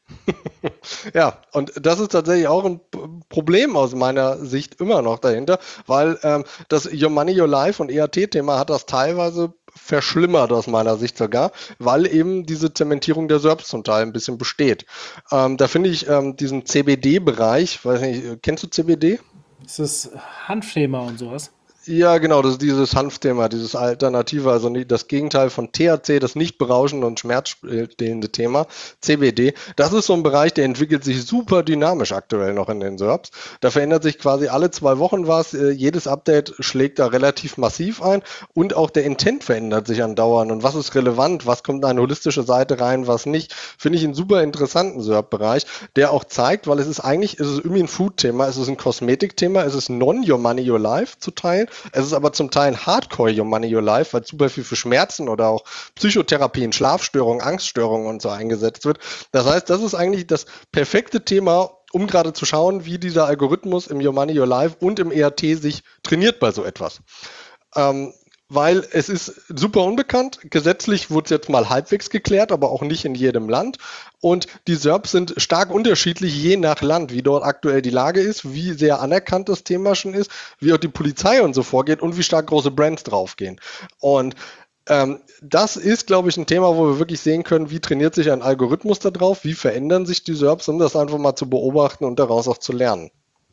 Ja, und das ist tatsächlich auch ein Problem aus meiner Sicht immer noch dahinter, weil ähm, das Your Money, Your Life und E A T-Thema hat das teilweise verschlimmert aus meiner Sicht sogar, weil eben diese Zementierung der S E R Ps zum Teil ein bisschen besteht. Ähm, da finde ich ähm, diesen C B D-Bereich, weiß nicht, kennst du C B D? Das ist Hanfthema und sowas. Ja, genau, das ist dieses Hanfthema, dieses Alternative, also das Gegenteil von T H C, das nicht berauschende und schmerzstillende Thema, C B D. Das ist so ein Bereich, der entwickelt sich super dynamisch aktuell noch in den S E R Ps. Da verändert sich quasi alle zwei Wochen was, jedes Update schlägt da relativ massiv ein und auch der Intent verändert sich andauernd. Und was ist relevant, was kommt in eine holistische Seite rein, was nicht, finde ich einen super interessanten S E R P-Bereich, der auch zeigt, weil es ist eigentlich, es ist irgendwie ein Food-Thema, es ist ein Kosmetik-Thema, es ist non-Your Money, Your Life zu teilen. Es ist aber zum Teil ein Hardcore Your Money, Your Life, weil super viel für Schmerzen oder auch Psychotherapien, Schlafstörungen, Angststörungen und so eingesetzt wird. Das heißt, das ist eigentlich das perfekte Thema, um gerade zu schauen, wie dieser Algorithmus im Your Money, Your Life und im E A T sich trainiert bei so etwas. Ähm, weil es ist super unbekannt. Gesetzlich wurde es jetzt mal halbwegs geklärt, aber auch nicht in jedem Land. Und die S E R Ps sind stark unterschiedlich, je nach Land, wie dort aktuell die Lage ist, wie sehr anerkannt das Thema schon ist, wie auch die Polizei und so vorgeht und wie stark große Brands draufgehen. Und ähm, das ist, glaube ich, ein Thema, wo wir wirklich sehen können, wie trainiert sich ein Algorithmus da drauf, wie verändern sich die S E R Ps, um das einfach mal zu beobachten und daraus auch zu lernen.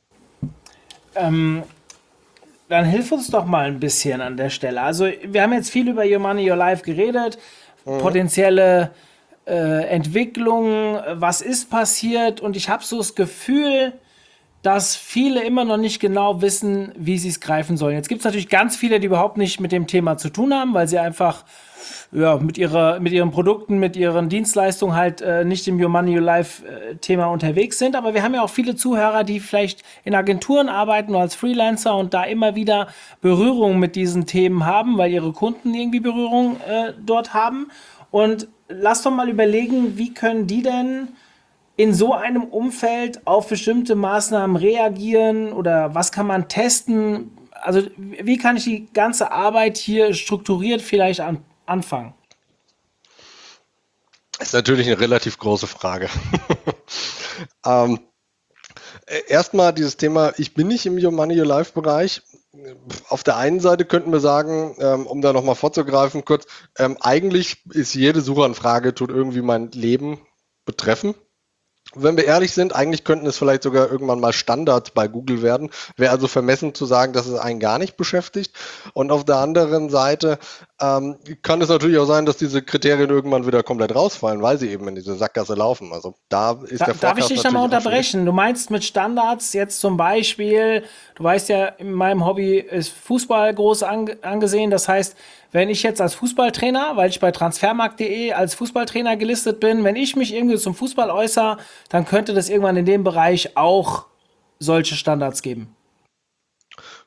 Ähm, dann hilf uns doch mal ein bisschen an der Stelle. Also wir haben jetzt viel über Your Money, Your Life geredet, mhm. potenzielle äh, Entwicklung, was ist passiert und ich habe so das Gefühl, dass viele immer noch nicht genau wissen, wie sie es greifen sollen. Jetzt gibt es natürlich ganz viele, die überhaupt nicht mit dem Thema zu tun haben, weil sie einfach ja, mit, ihrer, mit ihren Produkten, mit ihren Dienstleistungen halt äh, nicht im Your Money, Your Life äh, Thema unterwegs sind. Aber wir haben ja auch viele Zuhörer, die vielleicht in Agenturen arbeiten oder als Freelancer und da immer wieder Berührung mit diesen Themen haben, weil ihre Kunden irgendwie Berührung äh, dort haben. Und lass doch mal überlegen, wie können die denn in so einem Umfeld auf bestimmte Maßnahmen reagieren oder was kann man testen? Also wie kann ich die ganze Arbeit hier strukturiert vielleicht an, anfangen? Das ist natürlich eine relativ große Frage. ähm, Erstmal dieses Thema, ich bin nicht im Your Money, Your Life Bereich. Auf der einen Seite könnten wir sagen, ähm, um da nochmal vorzugreifen, kurz, ähm, eigentlich ist jede Suchanfrage, tut irgendwie mein Leben betreffen. Wenn wir ehrlich sind, eigentlich könnten es vielleicht sogar irgendwann mal Standards bei Google werden. Wäre also vermessen zu sagen, dass es einen gar nicht beschäftigt. Und auf der anderen Seite ähm, kann es natürlich auch sein, dass diese Kriterien irgendwann wieder komplett rausfallen, weil sie eben in diese Sackgasse laufen. Also da ist da, der Forecast. Darf ich dich da mal unterbrechen? Du meinst mit Standards jetzt zum Beispiel, du weißt ja, in meinem Hobby ist Fußball groß ange- angesehen. Das heißt, wenn ich jetzt als Fußballtrainer, weil ich bei transfermarkt punkt de als Fußballtrainer gelistet bin, wenn ich mich irgendwie zum Fußball äußere, dann könnte das irgendwann in dem Bereich auch solche Standards geben.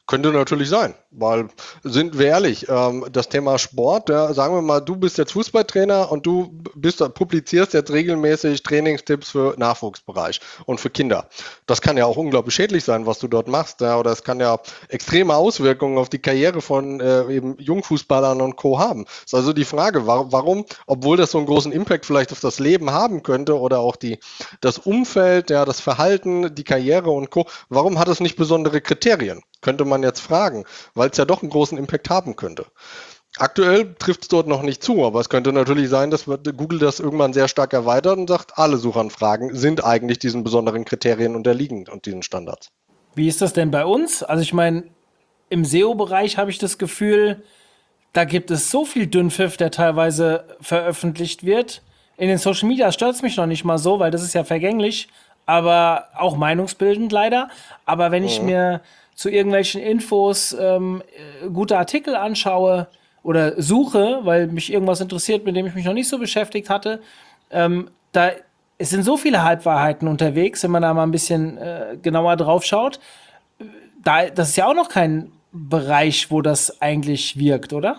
Könnte natürlich sein, weil, sind wir ehrlich, ähm, das Thema Sport, ja, sagen wir mal, du bist jetzt Fußballtrainer und du bist, publizierst jetzt regelmäßig Trainingstipps für Nachwuchsbereich und für Kinder. Das kann ja auch unglaublich schädlich sein, was du dort machst, ja, oder es kann ja extreme Auswirkungen auf die Karriere von äh, eben Jungfußballern und Co. haben. Das ist also die Frage, warum, warum, obwohl das so einen großen Impact vielleicht auf das Leben haben könnte oder auch die, das Umfeld, ja, das Verhalten, die Karriere und Co., warum hat es nicht besondere Kriterien? Könnte man jetzt fragen, weil es ja doch einen großen Impact haben könnte. Aktuell trifft es dort noch nicht zu, aber es könnte natürlich sein, dass Google das irgendwann sehr stark erweitert und sagt, alle Suchanfragen sind eigentlich diesen besonderen Kriterien unterliegend und diesen Standards. Wie ist das denn bei uns? Also ich meine, im S E O-Bereich habe ich das Gefühl, da gibt es so viel Dünnpfiff, der teilweise veröffentlicht wird. In den Social Media stört es mich noch nicht mal so, weil das ist ja vergänglich, aber auch meinungsbildend leider. Aber wenn ich mhm. mir zu irgendwelchen Infos ähm, gute Artikel anschaue oder suche, weil mich irgendwas interessiert, mit dem ich mich noch nicht so beschäftigt hatte, ähm, da es sind so viele Halbwahrheiten unterwegs, wenn man da mal ein bisschen äh, genauer drauf schaut. Da, das ist ja auch noch kein Bereich, wo das eigentlich wirkt, oder?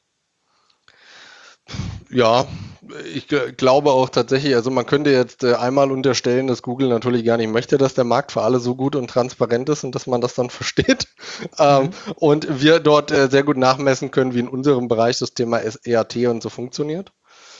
Ja, ich g- glaube auch tatsächlich, also man könnte jetzt äh, einmal unterstellen, dass Google natürlich gar nicht möchte, dass der Markt für alle so gut und transparent ist und dass man das dann versteht. Ähm, Mhm. und wir dort äh, sehr gut nachmessen können, wie in unserem Bereich das Thema E A T und so funktioniert.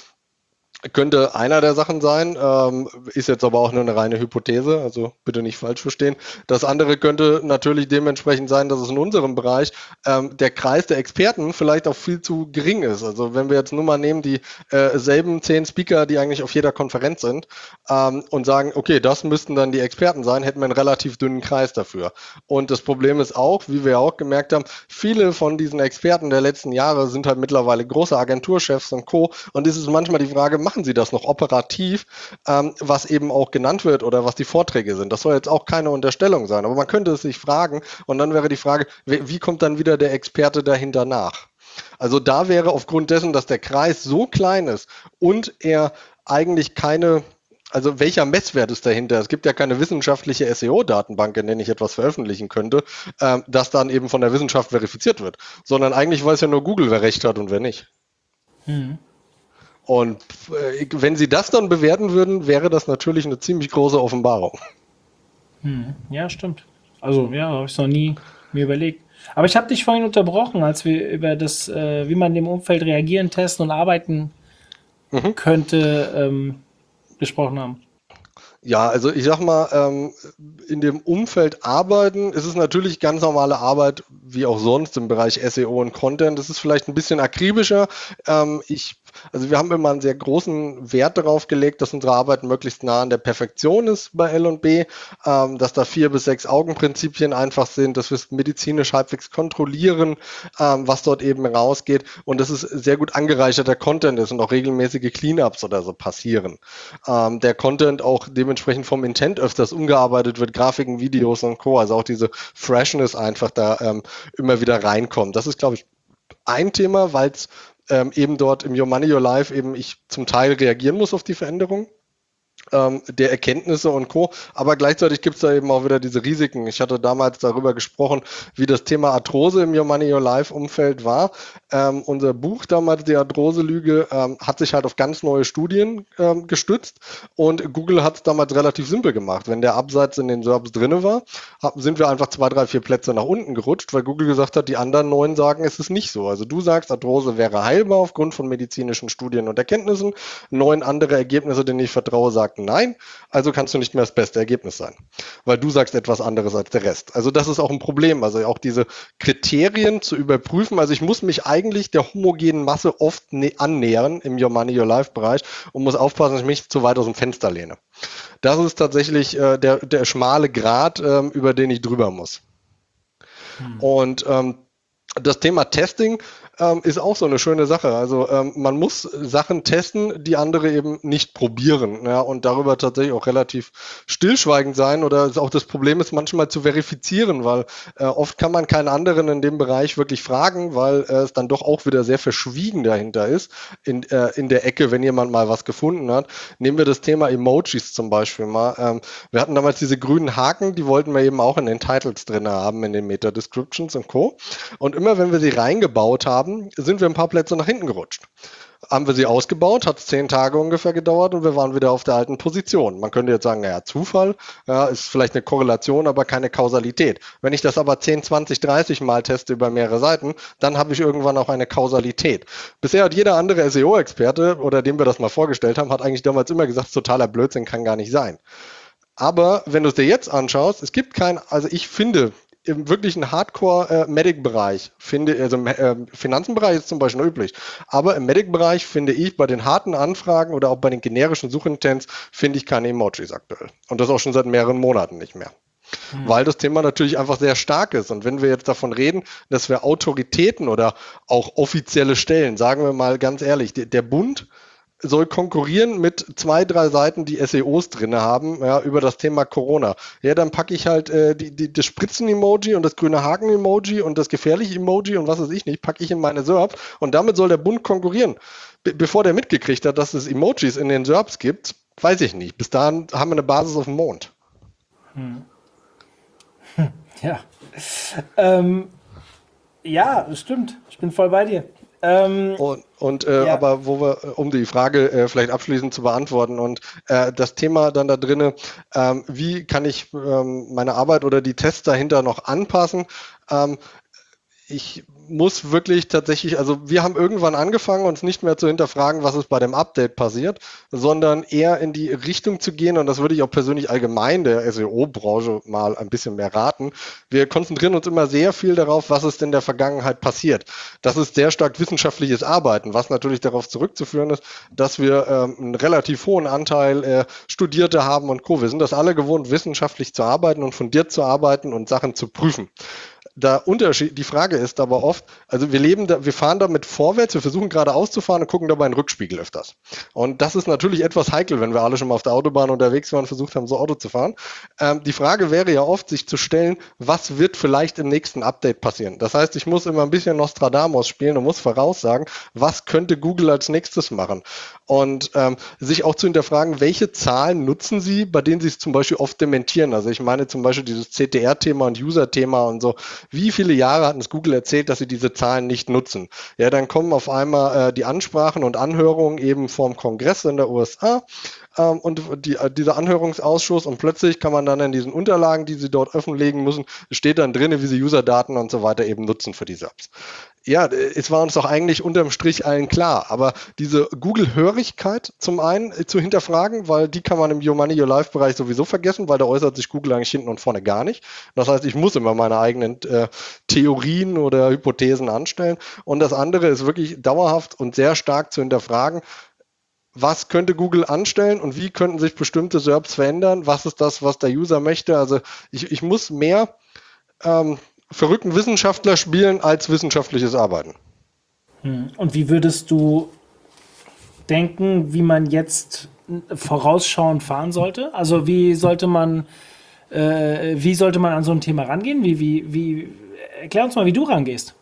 Könnte einer der Sachen sein, ähm, ist jetzt aber auch nur eine reine Hypothese, also bitte nicht falsch verstehen. Das andere könnte natürlich dementsprechend sein, dass es in unserem Bereich ähm, der Kreis der Experten vielleicht auch viel zu gering ist. Also wenn wir jetzt nur mal nehmen, die äh, selben zehn Speaker, die eigentlich auf jeder Konferenz sind, ähm, und sagen, okay, das müssten dann die Experten sein, hätten wir einen relativ dünnen Kreis dafür. Und das Problem ist auch, wie wir auch gemerkt haben, viele von diesen Experten der letzten Jahre sind halt mittlerweile große Agenturchefs und Co. Und es ist manchmal die Frage, machen sie das noch operativ, ähm, was eben auch genannt wird oder was die Vorträge sind. Das soll jetzt auch keine Unterstellung sein, aber man könnte es sich fragen und dann wäre die Frage, wie, wie kommt dann wieder der Experte dahinter nach? Also da wäre aufgrund dessen, dass der Kreis so klein ist und er eigentlich keine, also welcher Messwert ist dahinter? Es gibt ja keine wissenschaftliche S E O-Datenbank, in der ich etwas veröffentlichen könnte, ähm, das dann eben von der Wissenschaft verifiziert wird, sondern eigentlich weiß ja nur Google, wer recht hat und wer nicht. Hm. Und äh, wenn Sie das dann bewerten würden, wäre das natürlich eine ziemlich große Offenbarung. Hm. Ja, stimmt. Also, ja, habe ich noch nie mir überlegt. Aber ich habe dich vorhin unterbrochen, als wir über das, äh, wie man im Umfeld reagieren, testen und arbeiten Mhm. könnte, ähm, gesprochen haben. Ja, also ich sag mal, ähm, in dem Umfeld arbeiten, ist es natürlich ganz normale Arbeit, wie auch sonst im Bereich S E O und Content. Das ist vielleicht ein bisschen akribischer. Ähm, ich, also wir haben immer einen sehr großen Wert darauf gelegt, dass unsere Arbeit möglichst nah an der Perfektion ist bei L und B, ähm, dass da vier bis sechs Augenprinzipien einfach sind, dass wir es medizinisch halbwegs kontrollieren, ähm, was dort eben rausgeht und dass es sehr gut angereicherter Content ist und auch regelmäßige Cleanups oder so passieren. Ähm, der Content auch dementsprechend vom Intent öfters umgearbeitet wird, Grafiken, Videos und Co. Also auch diese Freshness einfach da ähm, immer wieder reinkommt. Das ist, glaube ich, ein Thema, weil es ähm, eben dort im Your Money, Your Life eben ich zum Teil reagieren muss auf die Veränderung ähm, der Erkenntnisse und Co. Aber gleichzeitig gibt es da eben auch wieder diese Risiken. Ich hatte damals darüber gesprochen, wie das Thema Arthrose im Your Money, Your Life Umfeld war. Ähm, unser Buch damals, die Arthrose-Lüge, ähm, hat sich halt auf ganz neue Studien ähm, gestützt und Google hat es damals relativ simpel gemacht. Wenn der Absatz in den S E R Ps drin war, hab, sind wir einfach zwei, drei, vier Plätze nach unten gerutscht, weil Google gesagt hat, die anderen neun sagen, es ist nicht so. Also du sagst, Arthrose wäre heilbar aufgrund von medizinischen Studien und Erkenntnissen. Neun andere Ergebnisse, denen ich vertraue, sagten nein. Also kannst du nicht mehr das beste Ergebnis sein, weil du sagst etwas anderes als der Rest. Also das ist auch ein Problem. Also auch diese Kriterien zu überprüfen. Also ich muss mich eigentlich der homogenen Masse oft annähern im Your Money, Your Life Bereich und muss aufpassen, dass ich mich zu weit aus dem Fenster lehne. Das ist tatsächlich äh, der, der schmale Grat, ähm, über den ich drüber muss. Hm. Und ähm, Das Thema Testing ähm, ist auch so eine schöne Sache. Also ähm, man muss Sachen testen, die andere eben nicht probieren, ja, und darüber tatsächlich auch relativ stillschweigend sein. Oder es auch das Problem ist, manchmal zu verifizieren, weil äh, oft kann man keinen anderen in dem Bereich wirklich fragen, weil äh, es dann doch auch wieder sehr verschwiegen dahinter ist in, äh, in der Ecke, wenn jemand mal was gefunden hat. Nehmen wir das Thema Emojis zum Beispiel mal. Ähm, wir hatten damals diese grünen Haken, die wollten wir eben auch in den Titles drin haben, in den Meta-Descriptions und Co. Und immer wenn wir sie reingebaut haben, sind wir ein paar Plätze nach hinten gerutscht. Haben wir sie ausgebaut, hat es zehn Tage ungefähr gedauert und wir waren wieder auf der alten Position. Man könnte jetzt sagen, naja, Zufall, ja, ist vielleicht eine Korrelation, aber keine Kausalität. Wenn ich das aber zehn, zwanzig, dreißig Mal teste über mehrere Seiten, dann habe ich irgendwann auch eine Kausalität. Bisher hat jeder andere S E O-Experte, oder dem wir das mal vorgestellt haben, hat eigentlich damals immer gesagt, totaler Blödsinn, kann gar nicht sein. Aber wenn du es dir jetzt anschaust, es gibt kein, also ich finde, im wirklichen Hardcore-Medic-Bereich, finde, also äh, Finanzenbereich ist zum Beispiel üblich, aber im Medic-Bereich finde ich bei den harten Anfragen oder auch bei den generischen Suchintents finde ich keine Emojis aktuell. Und das auch schon seit mehreren Monaten nicht mehr. Hm. Weil das Thema natürlich einfach sehr stark ist. Und wenn wir jetzt davon reden, dass wir Autoritäten oder auch offizielle Stellen, sagen wir mal ganz ehrlich, der, der Bund soll konkurrieren mit zwei, drei Seiten, die S E Os drin haben, ja, über das Thema Corona. Ja, dann packe ich halt äh, die, die, das Spritzen-Emoji und das grüne Haken-Emoji und das gefährliche Emoji und was weiß ich nicht, packe ich in meine S E R P und damit soll der Bund konkurrieren. Be- bevor der mitgekriegt hat, dass es Emojis in den S E R Ps gibt, weiß ich nicht. Bis dahin haben wir eine Basis auf dem Mond. Hm. Hm, ja. Ähm, ja, das stimmt. Ich bin voll bei dir. Ähm, und und äh, ja. Aber wo wir, um die Frage äh, vielleicht abschließend zu beantworten und äh, das Thema dann da drinne, ähm, wie kann ich ähm, meine Arbeit oder die Tests dahinter noch anpassen? Ähm, ich muss wirklich tatsächlich, also wir haben irgendwann angefangen, uns nicht mehr zu hinterfragen, was ist bei dem Update passiert, sondern eher in die Richtung zu gehen, und das würde ich auch persönlich allgemein der S E O-Branche mal ein bisschen mehr raten. Wir konzentrieren uns immer sehr viel darauf, was ist in der Vergangenheit passiert. Das ist sehr stark wissenschaftliches Arbeiten, was natürlich darauf zurückzuführen ist, dass wir ähm, einen relativ hohen Anteil äh, Studierte haben und Co. Wir sind das alle gewohnt, wissenschaftlich zu arbeiten und fundiert zu arbeiten und Sachen zu prüfen. Der Unterschied, die Frage ist aber oft, also wir leben da, wir fahren damit vorwärts, wir versuchen geradeaus zu fahren und gucken dabei in den Rückspiegel öfters. Und das ist natürlich etwas heikel, wenn wir alle schon mal auf der Autobahn unterwegs waren und versucht haben, so Auto zu fahren. Ähm, die Frage wäre ja oft, sich zu stellen, was wird vielleicht im nächsten Update passieren? Das heißt, ich muss immer ein bisschen Nostradamus spielen und muss voraussagen, was könnte Google als nächstes machen? Und ähm, sich auch zu hinterfragen, welche Zahlen nutzen sie, bei denen sie es zum Beispiel oft dementieren. Also ich meine zum Beispiel dieses C T R-Thema und User-Thema und so. Wie viele Jahre hat es Google erzählt, dass sie diese Zahlen nicht nutzen? Ja, dann kommen auf einmal äh, die Ansprachen und Anhörungen eben vom Kongress in der U S A ähm, und die, äh, dieser Anhörungsausschuss, und plötzlich kann man dann in diesen Unterlagen, die sie dort offenlegen müssen, steht dann drin, wie sie Userdaten und so weiter eben nutzen für diese Apps. Ja, es war uns doch eigentlich unterm Strich allen klar, aber diese Google-Hörigkeit zum einen äh, zu hinterfragen, weil die kann man im Your Money, Your Life-Bereich sowieso vergessen, weil da äußert sich Google eigentlich hinten und vorne gar nicht. Das heißt, ich muss immer meine eigenen äh, Theorien oder Hypothesen anstellen. Und das andere ist wirklich dauerhaft und sehr stark zu hinterfragen, was könnte Google anstellen und wie könnten sich bestimmte S E R Ps verändern? Was ist das, was der User möchte? Also ich, ich muss mehr ähm, verrückten Wissenschaftler spielen als wissenschaftliches Arbeiten. Und wie würdest du denken, wie man jetzt vorausschauend fahren sollte? Also wie sollte man, äh, wie sollte man an so ein Thema rangehen? Wie, wie, wie, erklär uns mal, wie du rangehst.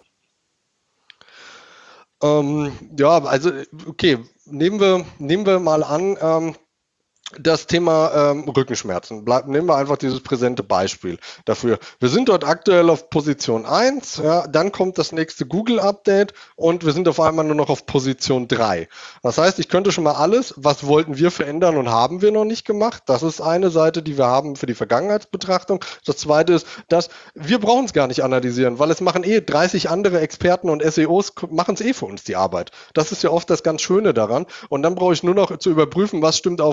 Ähm, ja, also okay, nehmen wir, nehmen wir mal an, ähm, das Thema ähm, Rückenschmerzen. Bleib, nehmen wir einfach dieses präsente Beispiel dafür. Wir sind dort aktuell auf Position eins, ja, dann kommt das nächste Google-Update und wir sind auf einmal nur noch auf Position drei. Das heißt, ich könnte schon mal alles, was wollten wir verändern und haben wir noch nicht gemacht. Das ist eine Seite, die wir haben für die Vergangenheitsbetrachtung. Das zweite ist, dass wir brauchen es gar nicht analysieren, weil es machen eh dreißig andere Experten und S E Os machen es eh für uns die Arbeit. Das ist ja oft das ganz Schöne daran. Und dann brauche ich nur noch zu überprüfen, was stimmt auf uns zu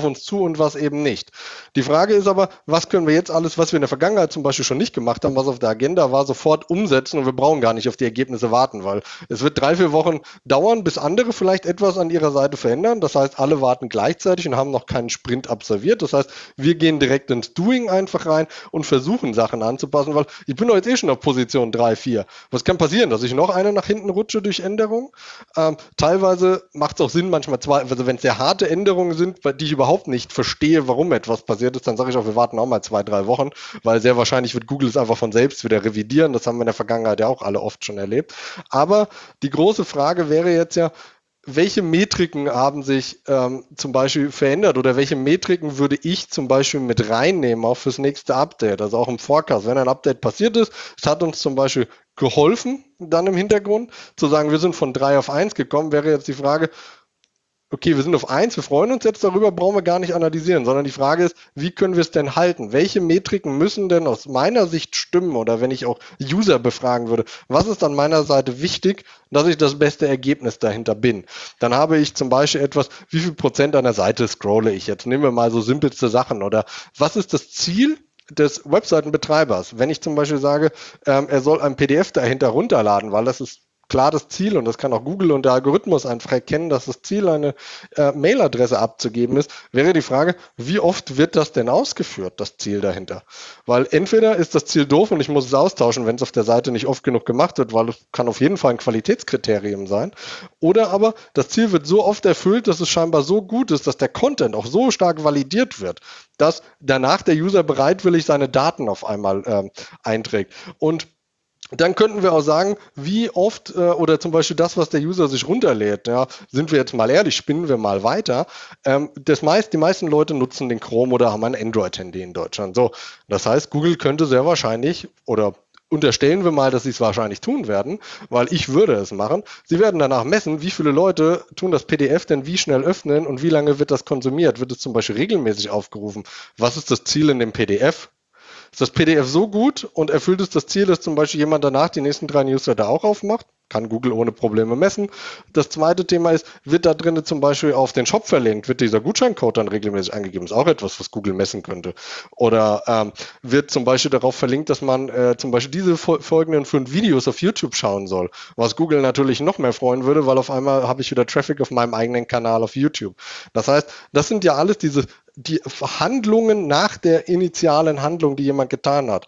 und was eben nicht. Die Frage ist aber, was können wir jetzt alles, was wir in der Vergangenheit zum Beispiel schon nicht gemacht haben, was auf der Agenda war, sofort umsetzen und wir brauchen gar nicht auf die Ergebnisse warten, weil es wird drei, vier Wochen dauern, bis andere vielleicht etwas an ihrer Seite verändern. Das heißt, alle warten gleichzeitig und haben noch keinen Sprint absolviert. Das heißt, wir gehen direkt ins Doing einfach rein und versuchen Sachen anzupassen, weil ich bin doch jetzt eh schon auf Position drei, vier. Was kann passieren, dass ich noch eine nach hinten rutsche durch Änderungen? Ähm, teilweise macht es auch Sinn, manchmal zwei, also wenn es sehr harte Änderungen sind, die ich überhaupt nicht verstehe, warum etwas passiert ist, dann sage ich auch, wir warten auch mal zwei, drei Wochen, weil sehr wahrscheinlich wird Google es einfach von selbst wieder revidieren. Das haben wir in der Vergangenheit ja auch alle oft schon erlebt. Aber die große Frage wäre jetzt ja, welche Metriken haben sich ähm, zum Beispiel verändert oder welche Metriken würde ich zum Beispiel mit reinnehmen, auch fürs nächste Update, also auch im Forecast. Wenn ein Update passiert ist, es hat uns zum Beispiel geholfen, dann im Hintergrund zu sagen, wir sind von drei auf eins gekommen, wäre jetzt die Frage, okay, wir sind auf eins, wir freuen uns jetzt darüber, brauchen wir gar nicht analysieren, sondern die Frage ist, wie können wir es denn halten? Welche Metriken müssen denn aus meiner Sicht stimmen? Oder wenn ich auch User befragen würde, was ist an meiner Seite wichtig, dass ich das beste Ergebnis dahinter bin? Dann habe ich zum Beispiel etwas, wie viel Prozent einer Seite scrolle ich jetzt? Nehmen wir mal so simpelste Sachen. Oder was ist das Ziel des Webseitenbetreibers? Wenn ich zum Beispiel sage, ähm, er soll ein P D F dahinter runterladen, weil das ist klar das Ziel und das kann auch Google und der Algorithmus einfach erkennen, dass das Ziel eine äh, Mailadresse abzugeben ist, wäre die Frage, wie oft wird das denn ausgeführt, das Ziel dahinter? Weil entweder ist das Ziel doof und ich muss es austauschen, wenn es auf der Seite nicht oft genug gemacht wird, weil es kann auf jeden Fall ein Qualitätskriterium sein, oder aber das Ziel wird so oft erfüllt, dass es scheinbar so gut ist, dass der Content auch so stark validiert wird, dass danach der User bereitwillig seine Daten auf einmal ähm, einträgt. Und dann könnten wir auch sagen, wie oft äh, oder zum Beispiel das, was der User sich runterlädt, ja, sind wir jetzt mal ehrlich, spinnen wir mal weiter. Ähm, das meist, die meisten Leute nutzen den Chrome oder haben ein Android-Handy in Deutschland. So, das heißt, Google könnte sehr wahrscheinlich oder unterstellen wir mal, dass sie es wahrscheinlich tun werden, weil ich würde es machen. Sie werden danach messen, wie viele Leute tun das P D F denn wie schnell öffnen und wie lange wird das konsumiert. Wird es zum Beispiel regelmäßig aufgerufen? Was ist das Ziel in dem P D F? Ist das P D F so gut und erfüllt es das Ziel, dass zum Beispiel jemand danach die nächsten drei Newsletter auch aufmacht? Kann Google ohne Probleme messen. Das zweite Thema ist, wird da drin zum Beispiel auf den Shop verlinkt? Wird dieser Gutscheincode dann regelmäßig eingegeben? Ist auch etwas, was Google messen könnte. Oder ähm, wird zum Beispiel darauf verlinkt, dass man äh, zum Beispiel diese fol- folgenden fünf Videos auf YouTube schauen soll? Was Google natürlich noch mehr freuen würde, weil auf einmal habe ich wieder Traffic auf meinem eigenen Kanal auf YouTube. Das heißt, das sind ja alles diese die Handlungen nach der initialen Handlung, die jemand getan hat.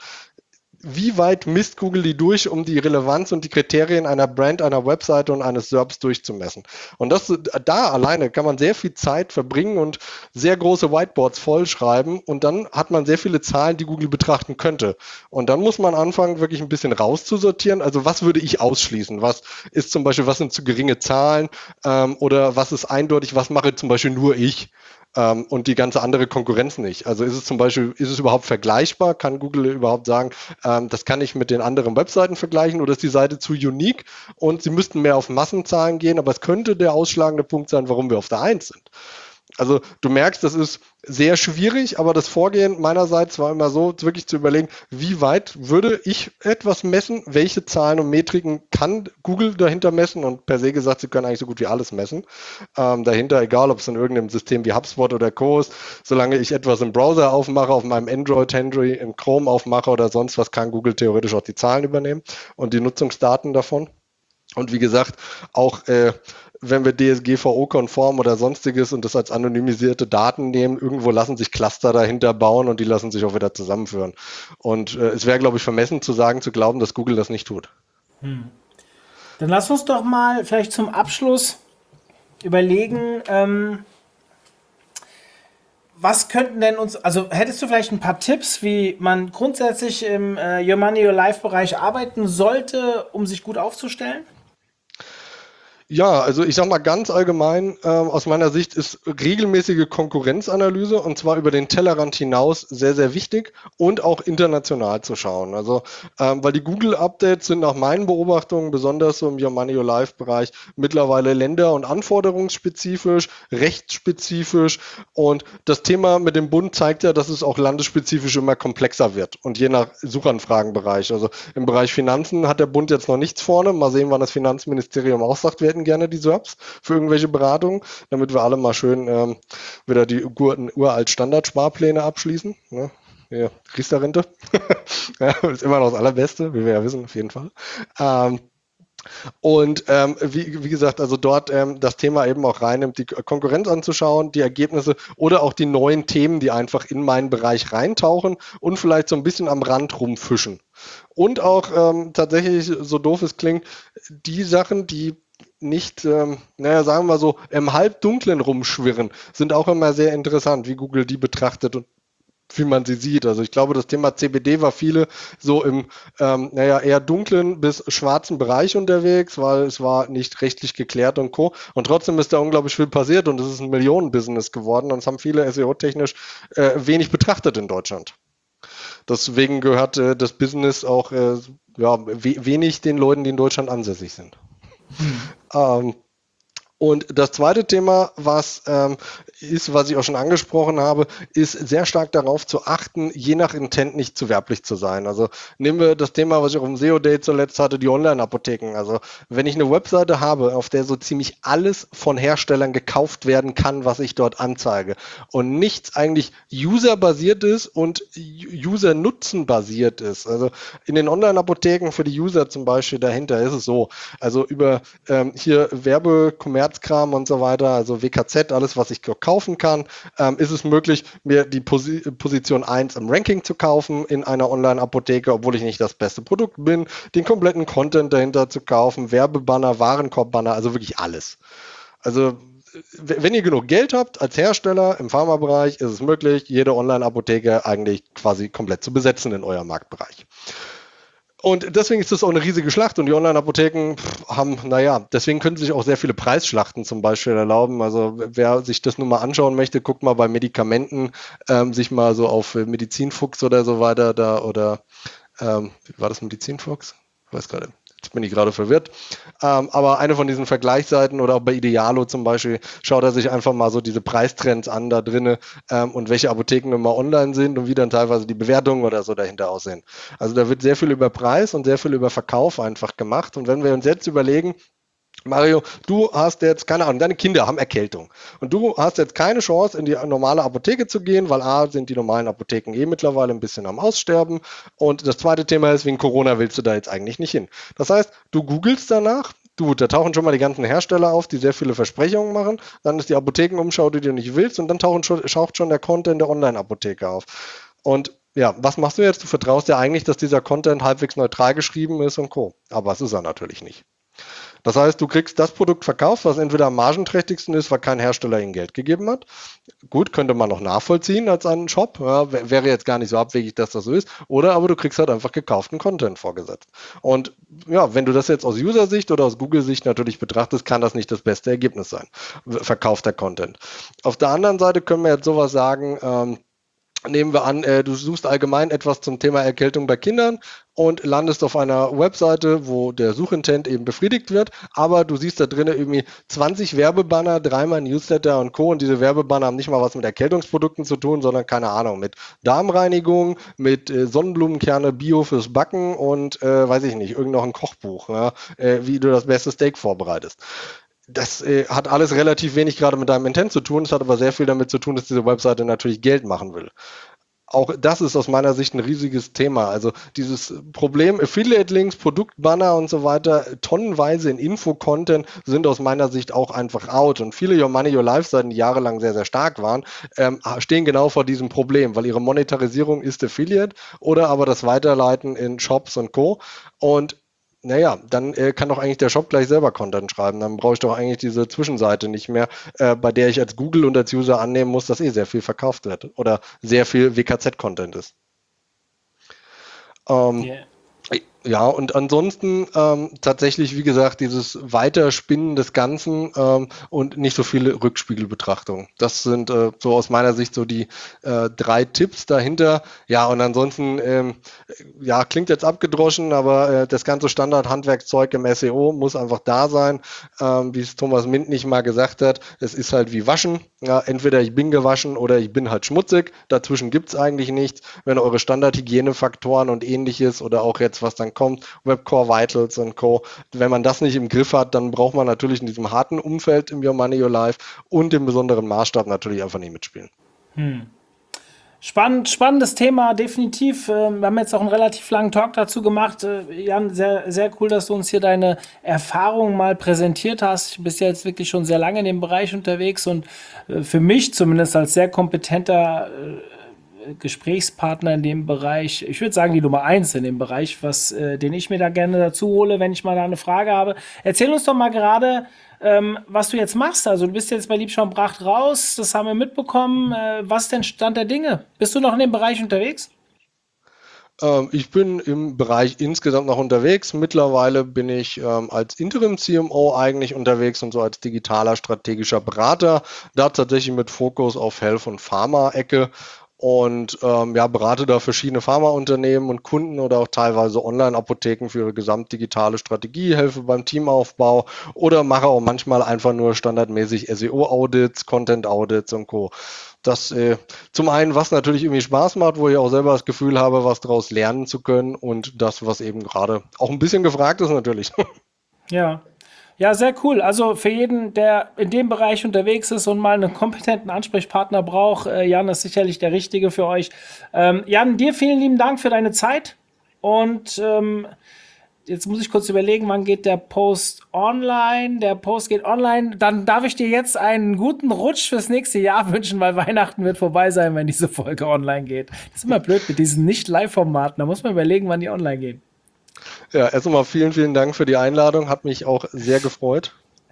Wie weit misst Google die durch, um die Relevanz und die Kriterien einer Brand, einer Webseite und eines S E R Ps durchzumessen? Und das, da alleine kann man sehr viel Zeit verbringen und sehr große Whiteboards vollschreiben und dann hat man sehr viele Zahlen, die Google betrachten könnte. Und dann muss man anfangen, wirklich ein bisschen rauszusortieren. Also was würde ich ausschließen? Was ist zum Beispiel, was sind zu geringe Zahlen ähm, oder was ist eindeutig, was mache zum Beispiel nur ich? Ähm, und die ganze andere Konkurrenz nicht. Also ist es zum Beispiel, ist es überhaupt vergleichbar? Kann Google überhaupt sagen, ähm, das kann ich mit den anderen Webseiten vergleichen oder ist die Seite zu unique und sie müssten mehr auf Massenzahlen gehen, aber es könnte der ausschlagende Punkt sein, warum wir auf der eins sind. Also du merkst, das ist sehr schwierig, aber das Vorgehen meinerseits war immer so, wirklich zu überlegen, wie weit würde ich etwas messen, welche Zahlen und Metriken kann Google dahinter messen und per se gesagt, sie können eigentlich so gut wie alles messen. Ähm, dahinter, egal ob es in irgendeinem System wie HubSpot oder Co. ist, solange ich etwas im Browser aufmache, auf meinem Android-Handy, im Chrome aufmache oder sonst was, kann Google theoretisch auch die Zahlen übernehmen und die Nutzungsdaten davon. Und wie gesagt, auch äh, wenn wir D S G V O-konform oder sonstiges und das als anonymisierte Daten nehmen, irgendwo lassen sich Cluster dahinter bauen und die lassen sich auch wieder zusammenführen. Und äh, es wäre, glaube ich, vermessen zu sagen, zu glauben, dass Google das nicht tut. Hm. Dann lass uns doch mal vielleicht zum Abschluss überlegen, ähm, was könnten denn uns, also hättest du vielleicht ein paar Tipps, wie man grundsätzlich im äh, Your Money, Your Life Bereich arbeiten sollte, um sich gut aufzustellen? Ja, also ich sage mal ganz allgemein, äh, aus meiner Sicht ist regelmäßige Konkurrenzanalyse und zwar über den Tellerrand hinaus sehr, sehr wichtig und auch international zu schauen. Also, ähm, weil die Google-Updates sind nach meinen Beobachtungen, besonders so im Your Money, Your Life-Bereich, mittlerweile länder- und anforderungsspezifisch, rechtsspezifisch und das Thema mit dem Bund zeigt ja, dass es auch landesspezifisch immer komplexer wird und je nach Suchanfragenbereich. Also im Bereich Finanzen hat der Bund jetzt noch nichts vorne. Mal sehen, wann das Finanzministerium auch sagt, wir hätten hätten gerne die S E R Ps für irgendwelche Beratungen, damit wir alle mal schön ähm, wieder die guten uralt Standardsparpläne abschließen. Ne? Ja, Riester-Rente. Ja, ist immer noch das Allerbeste, wie wir ja wissen, auf jeden Fall. Ähm, Und ähm, wie, wie gesagt, also dort ähm, das Thema eben auch reinnimmt, die Konkurrenz anzuschauen, die Ergebnisse oder auch die neuen Themen, die einfach in meinen Bereich reintauchen und vielleicht so ein bisschen am Rand rumfischen. Und auch ähm, tatsächlich, so doof es klingt, die Sachen, die nicht, ähm, naja, sagen wir so, im Halbdunklen rumschwirren, sind auch immer sehr interessant, wie Google die betrachtet und wie man sie sieht. Also ich glaube, das Thema C B D war viele so im, ähm, naja, eher dunklen bis schwarzen Bereich unterwegs, weil es war nicht rechtlich geklärt und Co. Und trotzdem ist da unglaublich viel passiert und es ist ein Millionenbusiness geworden und es haben viele S E O-technisch äh, wenig betrachtet in Deutschland. Deswegen gehört äh, das Business auch äh, ja, we- wenig den Leuten, die in Deutschland ansässig sind. Hm. Ähm, Und das zweite Thema, was ähm, ist, was ich auch schon angesprochen habe, ist sehr stark darauf zu achten, je nach Intent nicht zu werblich zu sein. Also nehmen wir das Thema, was ich auch im S E O-Day zuletzt hatte, die Online-Apotheken. Also wenn ich eine Webseite habe, auf der so ziemlich alles von Herstellern gekauft werden kann, was ich dort anzeige und nichts eigentlich userbasiert ist und user-nutzen-basiert ist. Also in den Online-Apotheken für die User zum Beispiel dahinter ist es so, also über ähm, hier Werbe-Kommerz Kram und so weiter, also W K Z, alles, was ich kaufen kann, ähm, ist es möglich, mir die Posi- Position eins im Ranking zu kaufen in einer Online-Apotheke, obwohl ich nicht das beste Produkt bin, den kompletten Content dahinter zu kaufen, Werbebanner, Warenkorbbanner, also wirklich alles. Also wenn ihr genug Geld habt als Hersteller im Pharmabereich, ist es möglich, jede Online-Apotheke eigentlich quasi komplett zu besetzen in eurem Marktbereich. Und deswegen ist das auch eine riesige Schlacht und die Online-Apotheken haben, naja, deswegen können sich auch sehr viele Preisschlachten zum Beispiel erlauben. Also wer sich das nun mal anschauen möchte, guckt mal bei Medikamenten, ähm, sich mal so auf Medizinfuchs oder so weiter da oder, ähm, war das Medizinfuchs? Ich weiß gerade. Jetzt bin ich gerade verwirrt. Ähm, aber eine von diesen Vergleichsseiten oder auch bei Idealo zum Beispiel, schaut er sich einfach mal so diese Preistrends an da drinnen ähm, und welche Apotheken immer online sind und wie dann teilweise die Bewertungen oder so dahinter aussehen. Also da wird sehr viel über Preis und sehr viel über Verkauf einfach gemacht. Und wenn wir uns jetzt überlegen, Mario, du hast jetzt, keine Ahnung, deine Kinder haben Erkältung und du hast jetzt keine Chance, in die normale Apotheke zu gehen, weil A, sind die normalen Apotheken eh mittlerweile ein bisschen am Aussterben und das zweite Thema ist, wegen Corona willst du da jetzt eigentlich nicht hin. Das heißt, du googelst danach, du, da tauchen schon mal die ganzen Hersteller auf, die sehr viele Versprechungen machen, dann ist die Apothekenumschau, die du nicht willst und dann tauchen schon, taucht schon der Content der Online-Apotheke auf. Und ja, was machst du jetzt? Du vertraust ja eigentlich, dass dieser Content halbwegs neutral geschrieben ist und Co. Aber es ist er natürlich nicht. Das heißt, du kriegst das Produkt verkauft, was entweder am margenträchtigsten ist, weil kein Hersteller ihnen Geld gegeben hat. Gut, könnte man noch nachvollziehen als einen Shop. Ja, wäre jetzt gar nicht so abwegig, dass das so ist. Oder aber du kriegst halt einfach gekauften Content vorgesetzt. Und ja, wenn du das jetzt aus User-Sicht oder aus Google-Sicht natürlich betrachtest, kann das nicht das beste Ergebnis sein. Verkaufter Content. Auf der anderen Seite können wir jetzt sowas sagen, ähm, nehmen wir an, äh, du suchst allgemein etwas zum Thema Erkältung bei Kindern und landest auf einer Webseite, wo der Suchintent eben befriedigt wird, aber du siehst da drinnen irgendwie zwanzig Werbebanner, dreimal Newsletter und Co. Und diese Werbebanner haben nicht mal was mit Erkältungsprodukten zu tun, sondern keine Ahnung, mit Darmreinigung, mit äh, Sonnenblumenkerne, Bio fürs Backen und äh, weiß ich nicht, irgend noch ein Kochbuch, ja, äh, wie du das beste Steak vorbereitest. Das äh, hat alles relativ wenig gerade mit deinem Intent zu tun. Es hat aber sehr viel damit zu tun, dass diese Webseite natürlich Geld machen will. Auch das ist aus meiner Sicht ein riesiges Thema. Also dieses Problem Affiliate-Links, Produktbanner und so weiter, tonnenweise in Info-Content sind aus meiner Sicht auch einfach out. Und viele Your Money, Your Life-Seiten, die jahrelang sehr, sehr stark waren, ähm, stehen genau vor diesem Problem, weil ihre Monetarisierung ist Affiliate oder aber das Weiterleiten in Shops und Co. Und naja, dann äh, kann doch eigentlich der Shop gleich selber Content schreiben. Dann brauche ich doch eigentlich diese Zwischenseite nicht mehr, äh, bei der ich als Google und als User annehmen muss, dass eh sehr viel verkauft wird oder sehr viel W K Z-Content ist. Ähm, yeah. Ja, und ansonsten ähm, tatsächlich, wie gesagt, dieses Weiterspinnen des Ganzen ähm, und nicht so viele Rückspiegelbetrachtungen. Das sind äh, so aus meiner Sicht so die äh, drei Tipps dahinter. Ja, und ansonsten, ähm, ja, klingt jetzt abgedroschen, aber äh, das ganze Standard-Handwerkszeug im S E O muss einfach da sein. Ähm, wie es Thomas Mint nicht mal gesagt hat, es ist halt wie Waschen. Ja, entweder ich bin gewaschen oder ich bin halt schmutzig. Dazwischen gibt es eigentlich nichts. Wenn eure Standardhygienefaktoren und ähnliches oder auch jetzt, was dann kommt, Webcore Vitals und Co. Wenn man das nicht im Griff hat, dann braucht man natürlich in diesem harten Umfeld im Your Money, Your Life und im besonderen Maßstab natürlich einfach nicht mitspielen. Hm. Spannend, spannendes Thema, definitiv. Wir haben jetzt auch einen relativ langen Talk dazu gemacht. Jan, sehr, sehr cool, dass du uns hier deine Erfahrungen mal präsentiert hast. Du bist ja jetzt wirklich schon sehr lange in dem Bereich unterwegs und für mich zumindest als sehr kompetenter Gesprächspartner in dem Bereich, ich würde sagen die Nummer eins in dem Bereich, was, den ich mir da gerne dazu hole, wenn ich mal da eine Frage habe. Erzähl uns doch mal gerade, Ähm, was du jetzt machst. Also du bist jetzt bei Liebscher Bracht raus, das haben wir mitbekommen. Äh, was ist denn Stand der Dinge? Bist du noch in dem Bereich unterwegs? Ähm, ich bin im Bereich insgesamt noch unterwegs. Mittlerweile bin ich ähm, als Interim-C M O eigentlich unterwegs und so als digitaler strategischer Berater. Da tatsächlich mit Fokus auf Health- und Pharma-Ecke. Und ähm, ja, berate da verschiedene Pharmaunternehmen und Kunden oder auch teilweise Online-Apotheken für ihre gesamtdigitale Strategie, helfe beim Teamaufbau oder mache auch manchmal einfach nur standardmäßig S E O-Audits, Content-Audits und Co. Das äh, zum einen, was natürlich irgendwie Spaß macht, wo ich auch selber das Gefühl habe, was daraus lernen zu können und das, was eben gerade auch ein bisschen gefragt ist natürlich. Ja. Ja, sehr cool. Also für jeden, der in dem Bereich unterwegs ist und mal einen kompetenten Ansprechpartner braucht, äh, Jan ist sicherlich der Richtige für euch. Ähm, Jan, dir vielen lieben Dank für deine Zeit. Und ähm, jetzt muss ich kurz überlegen, wann geht der Post online? Der Post geht online. Dann darf ich dir jetzt einen guten Rutsch fürs nächste Jahr wünschen, weil Weihnachten wird vorbei sein, wenn diese Folge online geht. Das ist immer blöd mit diesen Nicht-Live-Formaten. Da muss man überlegen, wann die online gehen. Ja, erst einmal vielen, vielen Dank für die Einladung. Hat mich auch sehr gefreut.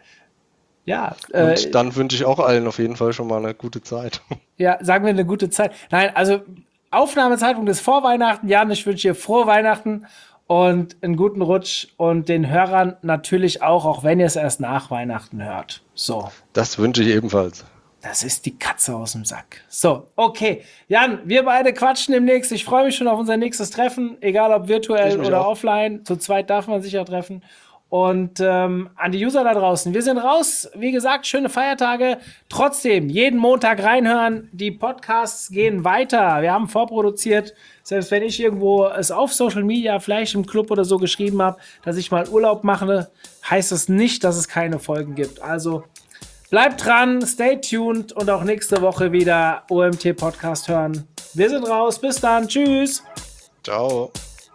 Ja. Und äh, dann wünsche ich auch allen auf jeden Fall schon mal eine gute Zeit. Ja, sagen wir eine gute Zeit. Nein, also Aufnahmezeitpunkt ist vor Weihnachten. Jan, ich wünsche dir frohe Weihnachten und einen guten Rutsch und den Hörern natürlich auch, auch wenn ihr es erst nach Weihnachten hört. So. Das wünsche ich ebenfalls. Das ist die Katze aus dem Sack. So, okay. Jan, wir beide quatschen demnächst. Ich freue mich schon auf unser nächstes Treffen, egal ob virtuell oder auch offline. Zu zweit darf man sich ja treffen. Und ähm, an die User da draußen, wir sind raus. Wie gesagt, schöne Feiertage. Trotzdem, jeden Montag reinhören. Die Podcasts gehen weiter. Wir haben vorproduziert. Selbst wenn ich irgendwo es auf Social Media, vielleicht im Club oder so geschrieben habe, dass ich mal Urlaub mache, heißt das nicht, dass es keine Folgen gibt. Also bleibt dran, stay tuned und auch nächste Woche wieder O M T-Podcast hören. Wir sind raus. Bis dann. Tschüss. Ciao.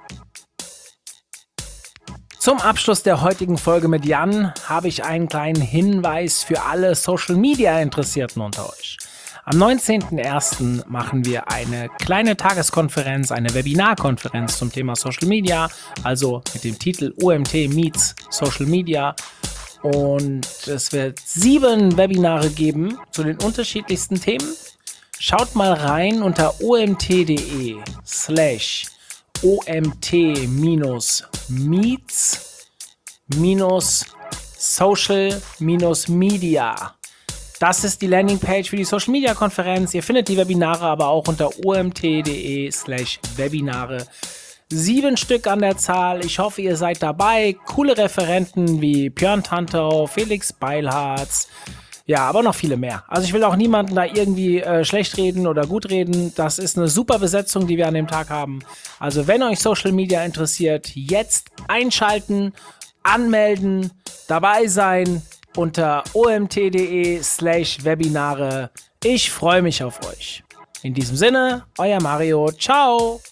Zum Abschluss der heutigen Folge mit Jan habe ich einen kleinen Hinweis für alle Social-Media-Interessierten unter euch. Am neunzehnten ersten machen wir eine kleine Tageskonferenz, eine Webinarkonferenz zum Thema Social Media, also mit dem Titel O M T meets Social Media. Und es wird sieben Webinare geben zu den unterschiedlichsten Themen. Schaut mal rein unter omt.de slash omt minus meets minus social minus media. Das ist die Landingpage für die Social Media Konferenz. Ihr findet die Webinare aber auch unter omt.de slash Webinare. Sieben Stück an der Zahl. Ich hoffe, ihr seid dabei. Coole Referenten wie Björn Tantau, Felix Beilharz. Ja, aber noch viele mehr. Also ich will auch niemanden da irgendwie äh, schlecht reden oder gut reden. Das ist eine super Besetzung, die wir an dem Tag haben. Also wenn euch Social Media interessiert, jetzt einschalten, anmelden, dabei sein unter omt.de slash Webinare. Ich freue mich auf euch. In diesem Sinne, euer Mario. Ciao.